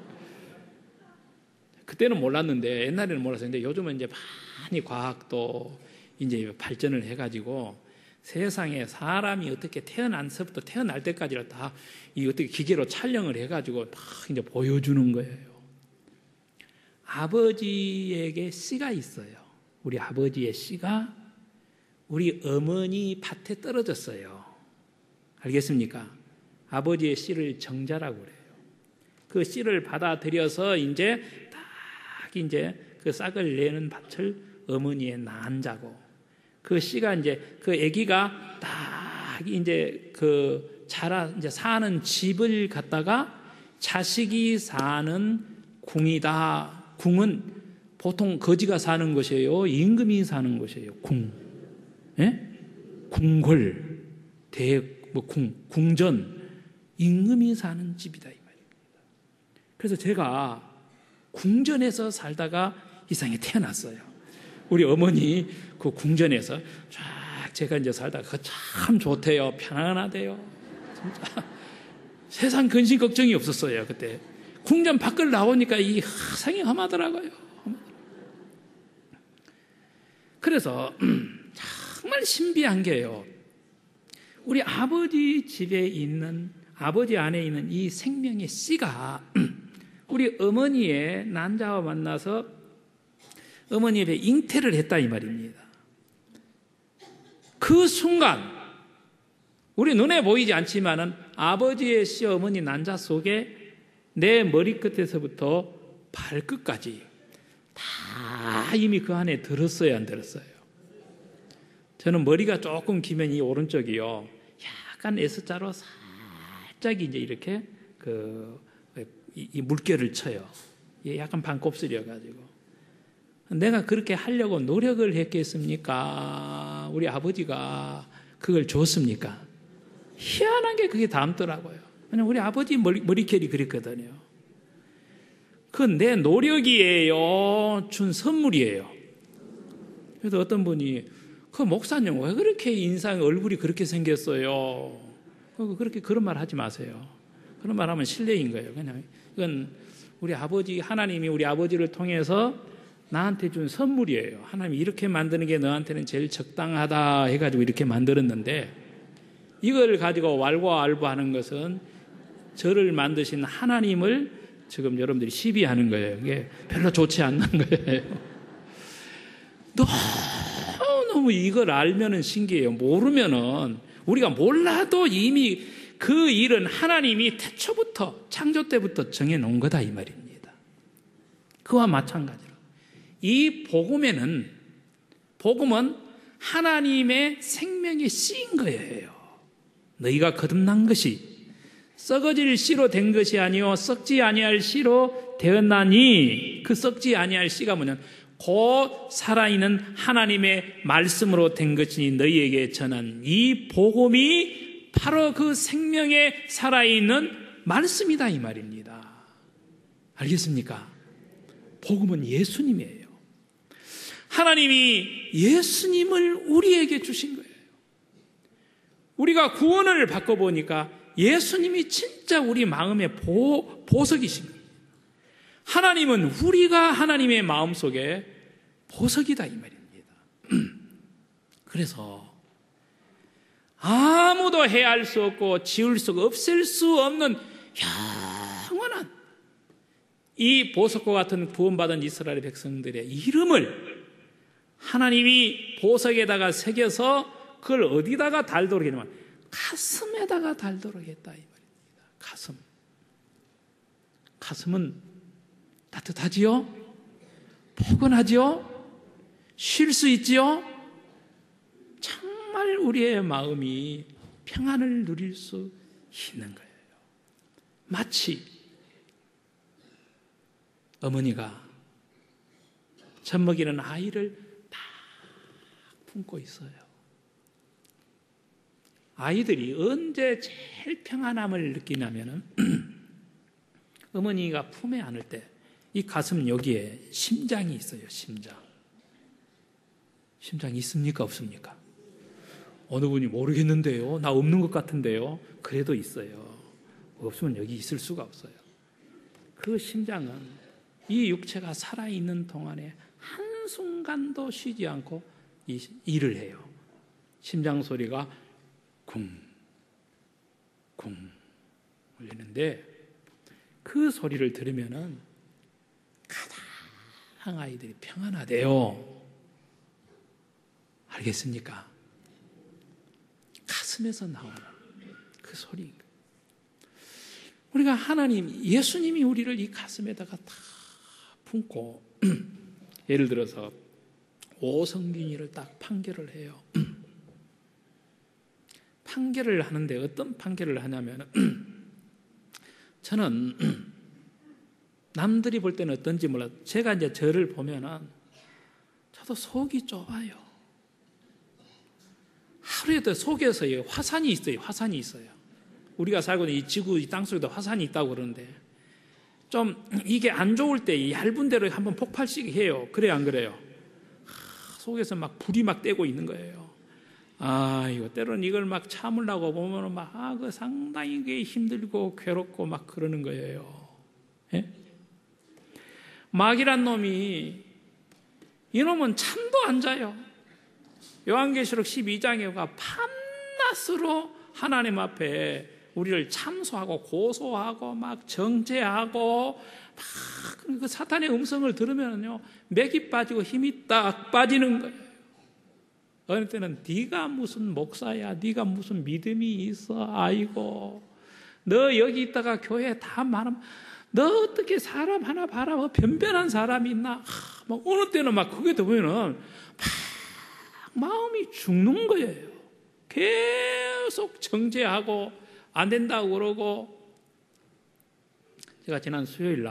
그때는 몰랐는데, 옛날에는 몰랐었는데 요즘은 이제 많이 과학도 이제 발전을 해가지고 세상에 사람이 어떻게 태어난서부터 태어날 때까지를 다 이 어떻게 기계로 촬영을 해가지고 막 이제 보여주는 거예요. 아버지에게 씨가 있어요. 우리 아버지의 씨가 우리 어머니 밭에 떨어졌어요. 알겠습니까? 아버지의 씨를 정자라고 그래요. 그 씨를 받아들여서 이제 딱 이제 그 싹을 내는 밭을 어머니의 난자고, 그 씨가 이제 그 아기가 딱 이제 그 이제 사는 집을 갖다가 자식이 사는 궁이다. 궁은 보통 거지가 사는 곳이에요? 임금이 사는 곳이에요? 궁. 궁궐, 궁전, 임금이 사는 집이다 이 말입니다. 그래서 제가 궁전에서 살다가 이 세상에 태어났어요. 우리 어머니 그 궁전에서 쫙 제가 이제 살다가 참 좋대요. 편안하대요. 진짜 세상 근심 걱정이 없었어요. 그때 궁전 밖을 나오니까 이 세상이 험하더라고요. 그래서 정말 신비한 게요, 우리 아버지 집에 있는, 아버지 안에 있는 이 생명의 씨가 우리 어머니의 난자와 만나서 어머니의 잉태를 했다 이 말입니다. 그 순간 우리 눈에 보이지 않지만은 아버지의 씨, 어머니 난자 속에 내 머리끝에서부터 발끝까지 다 이미 그 안에 들었어요, 안 들었어요? 저는 머리가 조금 기면 이 오른쪽이요, 약간 S자로 살짝 이제 이렇게 이 물결을 쳐요. 약간 반곱슬이어가지고. 내가 그렇게 하려고 노력을 했겠습니까? 우리 아버지가 그걸 줬습니까? 희한한 게 그게 닮더라고요. 왜냐면 우리 아버지 머리결이 그랬거든요. 그 내 노력이에요. 준 선물이에요. 그래서 어떤 분이, 그 목사님 왜 그렇게 얼굴이 그렇게 생겼어요? 그렇게 그런 말 하지 마세요. 그런 말 하면 실례인 거예요. 그냥 이건 우리 아버지, 하나님이 우리 아버지를 통해서 나한테 준 선물이에요. 하나님이 이렇게 만드는 게 너한테는 제일 적당하다 해가지고 이렇게 만들었는데, 이걸 가지고 왈가왈부하는 것은 저를 만드신 하나님을 지금 여러분들이 시비하는 거예요. 이게 별로 좋지 않는 거예요. 너무 이걸 알면은 신기해요. 모르면은, 우리가 몰라도 이미 그 일은 하나님이 태초부터, 창조 때부터 정해놓은 거다 이 말입니다. 그와 마찬가지로 이 복음은 하나님의 생명의 씨인 거예요. 너희가 거듭난 것이 썩어질 씨로 된 것이 아니요 썩지 아니할 씨로 되었나니, 그 썩지 아니할 씨가 뭐냐면 곧 살아있는 하나님의 말씀으로 된 것이니 너희에게 전한 이 복음이 바로 그 생명에 살아있는 말씀이다 이 말입니다. 알겠습니까? 복음은 예수님이에요. 하나님이 예수님을 우리에게 주신 거예요. 우리가 구원을 받고 보니까 예수님이 진짜 우리 마음의 보석이신 거예요. 하나님은 우리가 하나님의 마음속에 보석이다 이 말입니다. 그래서 아무도 해할 수 없고 지울 수 없앨 수 없는 영원한 이 보석과 같은 구원받은 이스라엘 백성들의 이름을 하나님이 보석에다가 새겨서 그걸 어디다가 달도록 했냐면 가슴에다가 달도록 했다 이 말입니다. 가슴은 따뜻하지요? 포근하지요? 쉴 수 있지요? 정말 우리의 마음이 평안을 누릴 수 있는 거예요. 마치 어머니가 젖먹이는 아이를 딱 품고 있어요. 아이들이 언제 제일 평안함을 느끼냐면 어머니가 품에 안을 때 이 가슴 여기에 심장이 있어요. 심장이 있습니까? 없습니까? 어느 분이 모르겠는데요. 나 없는 것 같은데요. 그래도 있어요. 없으면 여기 있을 수가 없어요. 그 심장은 이 육체가 살아있는 동안에 한순간도 쉬지 않고 일을 해요. 심장 소리가 쿵 울리는데 그 소리를 들으면은 가장 아이들이 평안하대요. 알겠습니까? 가슴에서 나오는 그 소리. 우리가 예수님이 우리를 이 가슴에다가 다 품고 예를 들어서 오성균이를 딱 판결을 해요. 판결을 하는데 어떤 판결을 하냐면 저는 남들이 볼 때는 어떤지 몰라도 제가 이제 저를 보면은 저도 속이 좁아요. 하루에도 속에서 화산이 있어요. 우리가 살고 있는 이 지구, 이 땅속에도 화산이 있다고 그러는데 좀 이게 안 좋을 때 얇은 데로 한번 폭발시키게 해요. 그래요, 안 그래요? 속에서 막 불이 막 떼고 있는 거예요. 이거 때로는 이걸 막 참으려고 보면 그 상당히 힘들고 괴롭고 막 그러는 거예요. 예? 마귀란 놈이 이놈은 잠도 안 자요. 요한계시록 12장에 밤낮으로 하나님 앞에 우리를 참소하고 고소하고 막 정죄하고 막 그 사탄의 음성을 들으면요 맥이 빠지고 힘이 딱 빠지는 거예요. 어느 때는 네가 무슨 목사야, 네가 무슨 믿음이 있어, 아이고 너 여기 있다가 교회 다 많으면 너 어떻게 사람 하나 봐라, 변변한 사람이 있나? 막 어느 때는 막 그게 보면은 막 마음이 죽는 거예요. 계속 정죄하고 안 된다고 그러고. 제가 지난주 수요일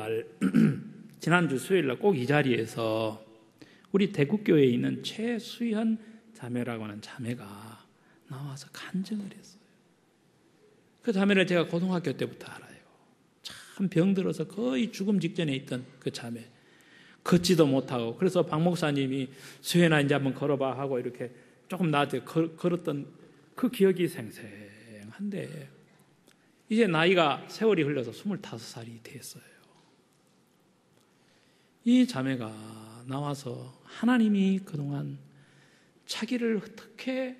날 꼭 이 자리에서 우리 대구교회에 있는 최수현 자매라고 하는 자매가 나와서 간증을 했어요. 그 자매를 제가 고등학교 때부터 알아요. 참 병들어서 거의 죽음 직전에 있던 그 자매. 걷지도 못하고. 그래서 박 목사님이 수현아 이제 한번 걸어봐 하고 이렇게 조금 나한테 걸었던 그 기억이 생생한데 이제 나이가 세월이 흘러서 25살이 됐어요. 이 자매가 나와서 하나님이 그동안 자기를 어떻게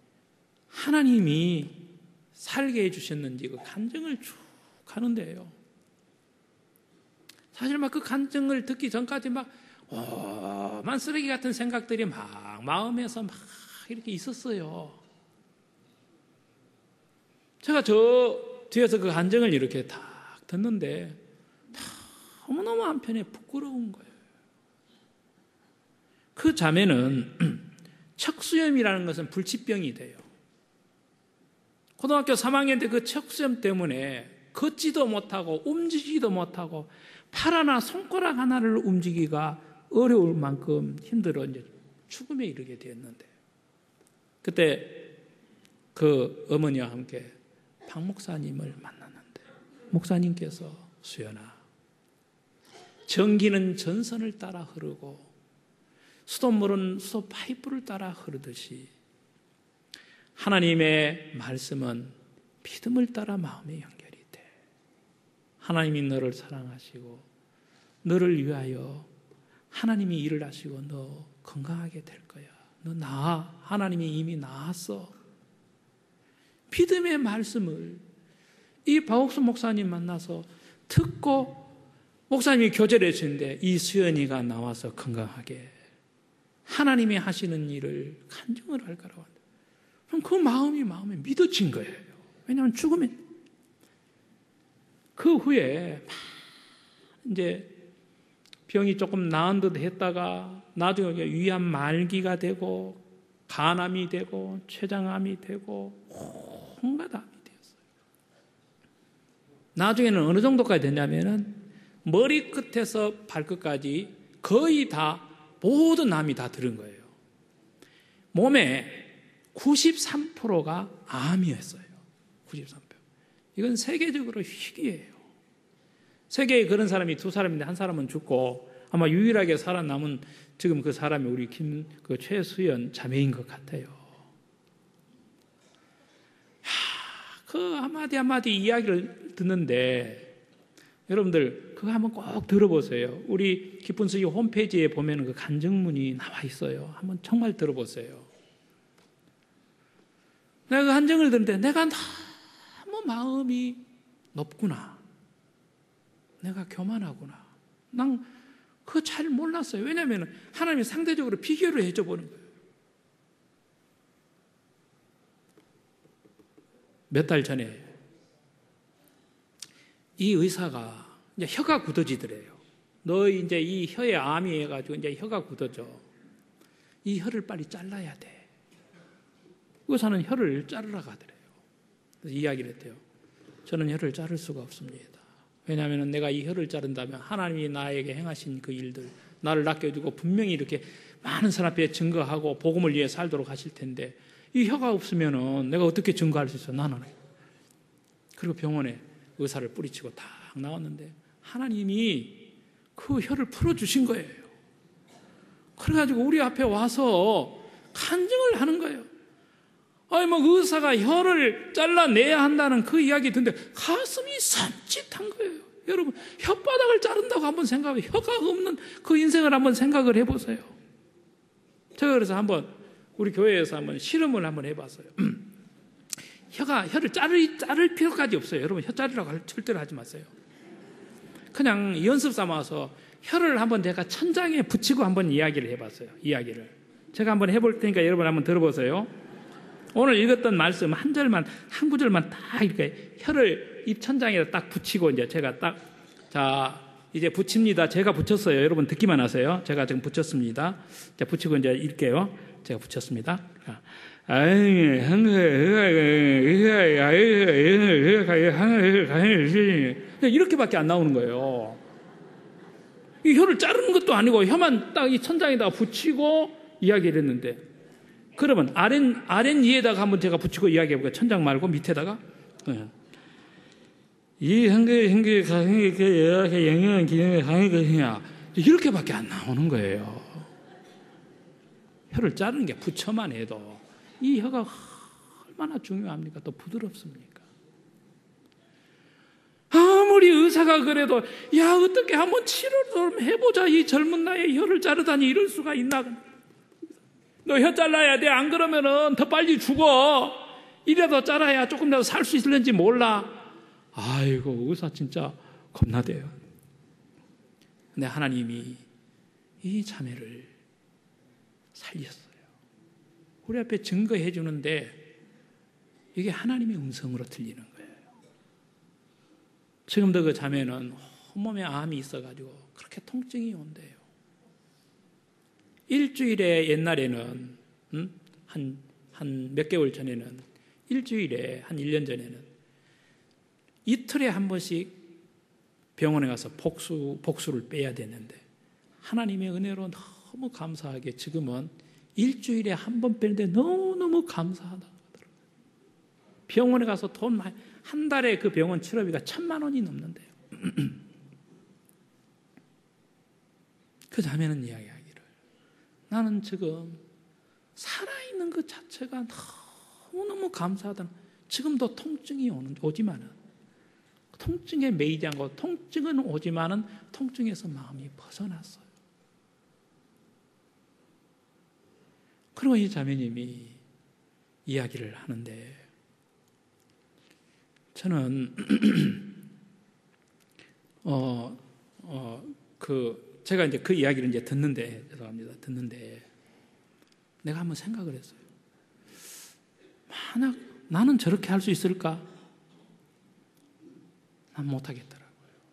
하나님이 살게 해주셨는지 그 간증을 쭉 하는데요. 사실 막 그 간증을 듣기 전까지 막 오만 쓰레기 같은 생각들이 막 마음에서 막 이렇게 있었어요. 제가 저 뒤에서 그 간증을 이렇게 딱 듣는데 너무너무 한편에 부끄러운 거예요. 그 자매는 척수염이라는 것은 불치병이 돼요. 고등학교 3학년 때 그 척수염 때문에 걷지도 못하고 움직이지도 못하고 팔 하나 손가락 하나를 움직이기가 어려울 만큼 힘들어 이제 죽음에 이르게 되었는데, 그때 그 어머니와 함께 박 목사님을 만났는데, 목사님께서 수연아, 전기는 전선을 따라 흐르고 수돗물은 수도 파이프를 따라 흐르듯이 하나님의 말씀은 믿음을 따라 마음의 연결이 돼. 하나님이 너를 사랑하시고 너를 위하여 하나님이 일을 하시고 너 건강하게 될 거야. 너 나아. 하나님이 이미 나았어. 믿음의 말씀을 이 박옥순 목사님 만나서 듣고 목사님이 교제를 했는데 이 수연이가 나와서 건강하게 하나님이 하시는 일을 간증을 할 거라고 합니다. 그럼 그 마음이 믿어진 거예요. 왜냐하면 죽으면 그 후에 이제 병이 조금 나은 듯 했다가 나중에 위암 말기가 되고 간암이 되고 췌장암이 되고 온갖 암이 되었어요. 나중에는 어느 정도까지 되냐면은 머리 끝에서 발끝까지 거의 다 모든 암이 다 들은 거예요. 몸에 93%가 암이었어요. 93%. 이건 세계적으로 희귀해요. 세계에 그런 사람이 2사람인데 한 사람은 죽고 아마 유일하게 살아남은 지금 그 사람이 우리 최수연 자매인 것 같아요. 그 한마디 이야기를 듣는데 여러분들 그거 한번 꼭 들어보세요. 우리 기쁜 수요 홈페이지에 보면 그 간증문이 나와 있어요. 한번 정말 들어보세요. 내가 그 간증을 듣는데 내가 너무 마음이 높구나. 내가 교만하구나. 난 그거 잘 몰랐어요. 왜냐하면 하나님이 상대적으로 비교를 해줘 보는 거예요. 몇 달 전에 이 의사가 이제 혀가 굳어지더래요. 너 이제 이 혀에 암이 해가지고 이제 혀가 굳어져. 이 혀를 빨리 잘라야 돼. 의사는 혀를 자르러 가더래요. 그래서 이야기를 했대요. 저는 혀를 자를 수가 없습니다. 왜냐하면 내가 이 혀를 자른다면 하나님이 나에게 행하신 그 일들, 나를 낚여주고 분명히 이렇게 많은 사람 앞에 증거하고 복음을 위해 살도록 하실 텐데 이 혀가 없으면 내가 어떻게 증거할 수 있어? 나는. 그리고 병원에 의사를 뿌리치고 딱 나왔는데 하나님이 그 혀를 풀어주신 거예요. 그래가지고 우리 앞에 와서 간증을 하는 거예요. 아니 의사가 혀를 잘라내야 한다는 그 이야기 듣는데 가슴이 섬찟한 거예요. 여러분 혓바닥을 자른다고 한번 생각해. 혀가 없는 그 인생을 한번 생각을 해보세요. 제가 그래서 한번 우리 교회에서 한번 실험을 한번 해봤어요. 혀를 자를 필요까지 없어요. 여러분 혀 자르라고 절대로 하지 마세요. 그냥 연습 삼아서 혀를 한번 제가 천장에 붙이고 한번 이야기를 해봤어요. 이야기를 제가 한번 해볼 테니까 여러분 한번 들어보세요. 오늘 읽었던 말씀 한 절만, 한 구절만 딱 이렇게 혀를 입 천장에 딱 붙이고 이제 제가 딱, 자, 이제 붙입니다. 제가 붙였어요. 여러분 듣기만 하세요. 제가 지금 붙였습니다. 자, 붙이고 이제 읽게요. 제가 붙였습니다. 이렇게밖에 안 나오는 거예요. 이 혀를 자르는 것도 아니고 혀만 딱 이 천장에다가 붙이고 이야기를 했는데, 그러면 아랫 이에다가 한번 제가 붙이고 이야기해볼까요? 천장 말고 밑에다가. 이 한계 가행의 영향 기능의 강의 것이냐, 이렇게밖에 안 나오는 거예요. 혀를 자르는 게 붙여만 해도 이 혀가 얼마나 중요합니까? 또 부드럽습니까? 아무리 의사가 그래도 야 어떻게 한번 치료를 좀 해보자, 이 젊은 나이에 혀를 자르다니 이럴 수가 있나? 너 혀 잘라야 돼. 안 그러면은 더 빨리 죽어. 이래도 잘라야 조금이라도 살 수 있을는지 몰라. 아이고 의사 진짜 겁나대요. 근데 하나님이 이 자매를 살렸어요. 우리 앞에 증거해 주는데 이게 하나님의 음성으로 들리는 거예요. 지금도 그 자매는 온몸에 암이 있어가지고 그렇게 통증이 온대요. 일주일에 옛날에는 한 몇 개월 전에는 일주일에 한 1년 전에는 이틀에 한 번씩 병원에 가서 복수를 빼야 되는데 하나님의 은혜로 너무 감사하게 지금은 일주일에 한 번 빼는데 너무너무 감사하다고 하더라고요. 병원에 가서 돈 한 달에 그 병원 치료비가 1,000만 원이 넘는데요. 그 자매는 이야기하기를 나는 지금 살아있는 그 자체가 너무너무 감사하다. 지금도 통증이 오지만은 통증에 매이지 않고 통증은 오지만은 통증에서 마음이 벗어났어요. 그리고 이 자매님이 이야기를 하는데 저는 제가 이제 그 이야기를 이제 듣는데 내가 한번 생각을 했어요. 만약 나는 저렇게 할 수 있을까? 난 못하겠더라고요.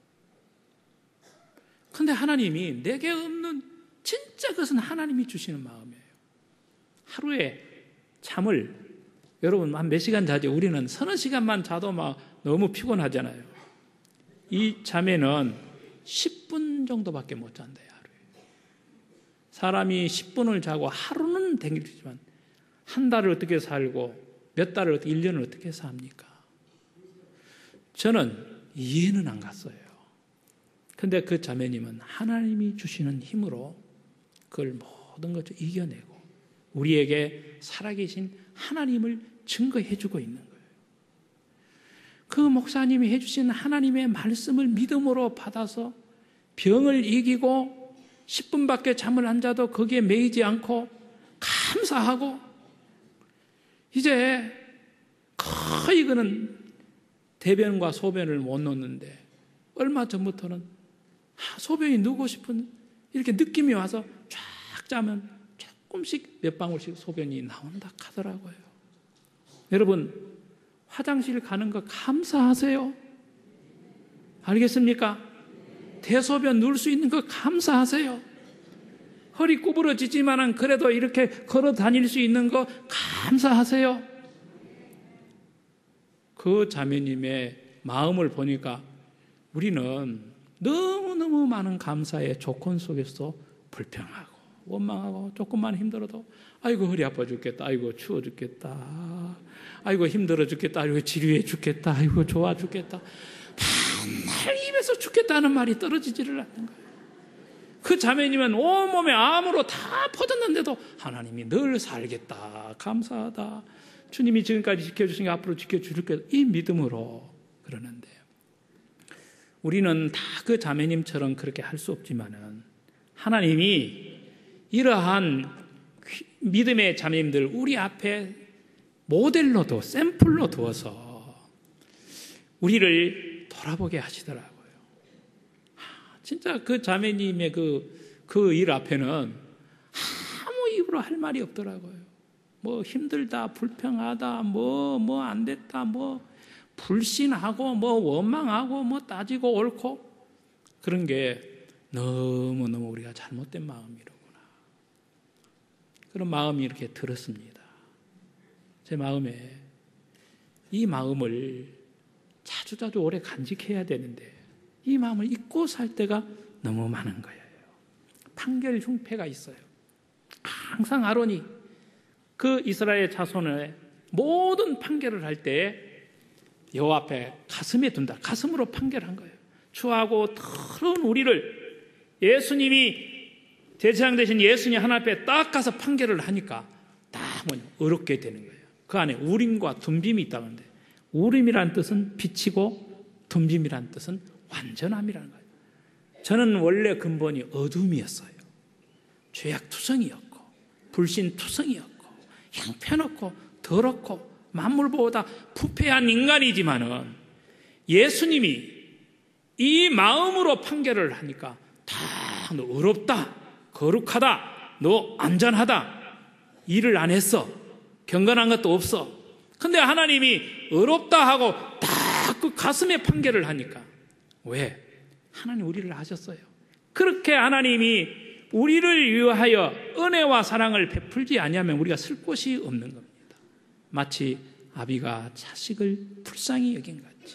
근데 하나님이 내게 없는 진짜 그것은 하나님이 주시는 마음이에요. 하루에 잠을 여러분 한 몇 시간 자죠? 우리는 서너 시간만 자도 막 너무 피곤하잖아요. 이 자매는 10분 정도밖에 못 잔대요. 하루에. 사람이 10분을 자고 하루는 댕기지만 한 달을 어떻게 살고 몇 달을 1년을 어떻게 삽니까? 저는 이해는 안 갔어요. 근데 그 자매님은 하나님이 주시는 힘으로 그걸 모든 것을 이겨내고 우리에게 살아계신 하나님을 증거해주고 있는 거예요. 그 목사님이 해주신 하나님의 말씀을 믿음으로 받아서 병을 이기고 10분밖에 잠을 안 자도 거기에 매이지 않고 감사하고 이제 거의 그는 대변과 소변을 못 놓는데 얼마 전부터는 소변이 누고 싶은 이렇게 느낌이 와서 쫙 자면 조금씩 몇 방울씩 소변이 나온다 하더라고요. 여러분 화장실 가는 거 감사하세요? 알겠습니까? 대소변 누울 수 있는 거 감사하세요? 허리 구부러지지만은 그래도 이렇게 걸어 다닐 수 있는 거 감사하세요? 그 자매님의 마음을 보니까 우리는 너무너무 많은 감사의 조건 속에서 불평하고 원망하고 조금만 힘들어도 아이고 허리 아파 죽겠다, 아이고 추워 죽겠다, 아이고 힘들어 죽겠다, 아이고 지루해 죽겠다, 아이고 좋아 죽겠다, 맨날 입에서 죽겠다는 말이 떨어지지를 않는 거예요. 그 자매님은 온몸에 암으로 다 퍼졌는데도 하나님이 늘 살겠다, 감사하다, 주님이 지금까지 지켜주신 게 앞으로 지켜주실 거다, 이 믿음으로 그러는데 우리는 다 그 자매님처럼 그렇게 할 수 없지만은 하나님이 이러한 믿음의 자매님들 우리 앞에 모델로 샘플로 두어서 우리를 돌아보게 하시더라고요. 진짜 그 자매님의 그 일 앞에는 아무 입으로 할 말이 없더라고요. 뭐 힘들다, 불평하다, 뭐 안 됐다, 뭐 불신하고, 뭐 원망하고, 뭐 따지고 옳고 그런 게 너무너무 우리가 잘못된 마음이로구나. 그런 마음이 이렇게 들었습니다. 제 마음에 이 마음을 자주자주 오래 간직해야 되는데 이 마음을 잊고 살 때가 너무 많은 거예요. 판결 흉패가 있어요. 항상 아론이 그 이스라엘 자손의 모든 판결을 할 때 여호와 앞에 가슴에 둔다. 가슴으로 판결한 거예요. 추하고 더러운 우리를 예수님이 대제사장 되신 예수님 하나님 앞에 딱 가서 판결을 하니까 딱 어렵게 되는 거예요. 그 안에 우림과 둠빔이 있다는데 우림이란 뜻은 빛이고 둠빔이란 뜻은 완전함이라는 거예요. 저는 원래 근본이 어둠이었어요. 죄악투성이었고 불신투성이었고 형편없고 더럽고 만물보다 부패한 인간이지만은 예수님이 이 마음으로 판결을 하니까 다 너 의롭다, 거룩하다, 너 안전하다, 일을 안 했어, 경건한 것도 없어. 근데 하나님이 의롭다 하고 딱 그 가슴에 판결을 하니까 왜? 하나님 우리를 아셨어요. 그렇게 하나님이 우리를 위하여 은혜와 사랑을 베풀지 아니하면 우리가 쓸 곳이 없는 겁니다. 마치 아비가 자식을 불쌍히 여긴 같이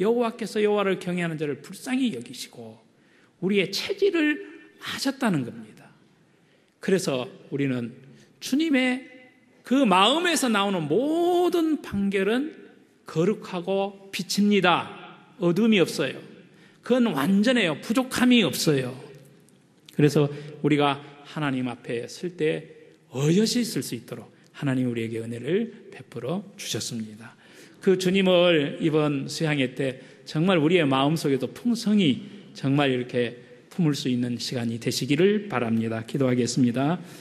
여호와께서 여호와를 경외하는 자를 불쌍히 여기시고 우리의 체질을 아셨다는 겁니다. 그래서 우리는 주님의 그 마음에서 나오는 모든 판결은 거룩하고 빛입니다. 어둠이 없어요. 그건 완전해요. 부족함이 없어요. 그래서 우리가 하나님 앞에 설 때 어여시 쓸 수 있도록 하나님 우리에게 은혜를 베풀어 주셨습니다. 그 주님을 이번 수양회 때 정말 우리의 마음속에도 풍성히 정말 이렇게 품을 수 있는 시간이 되시기를 바랍니다. 기도하겠습니다.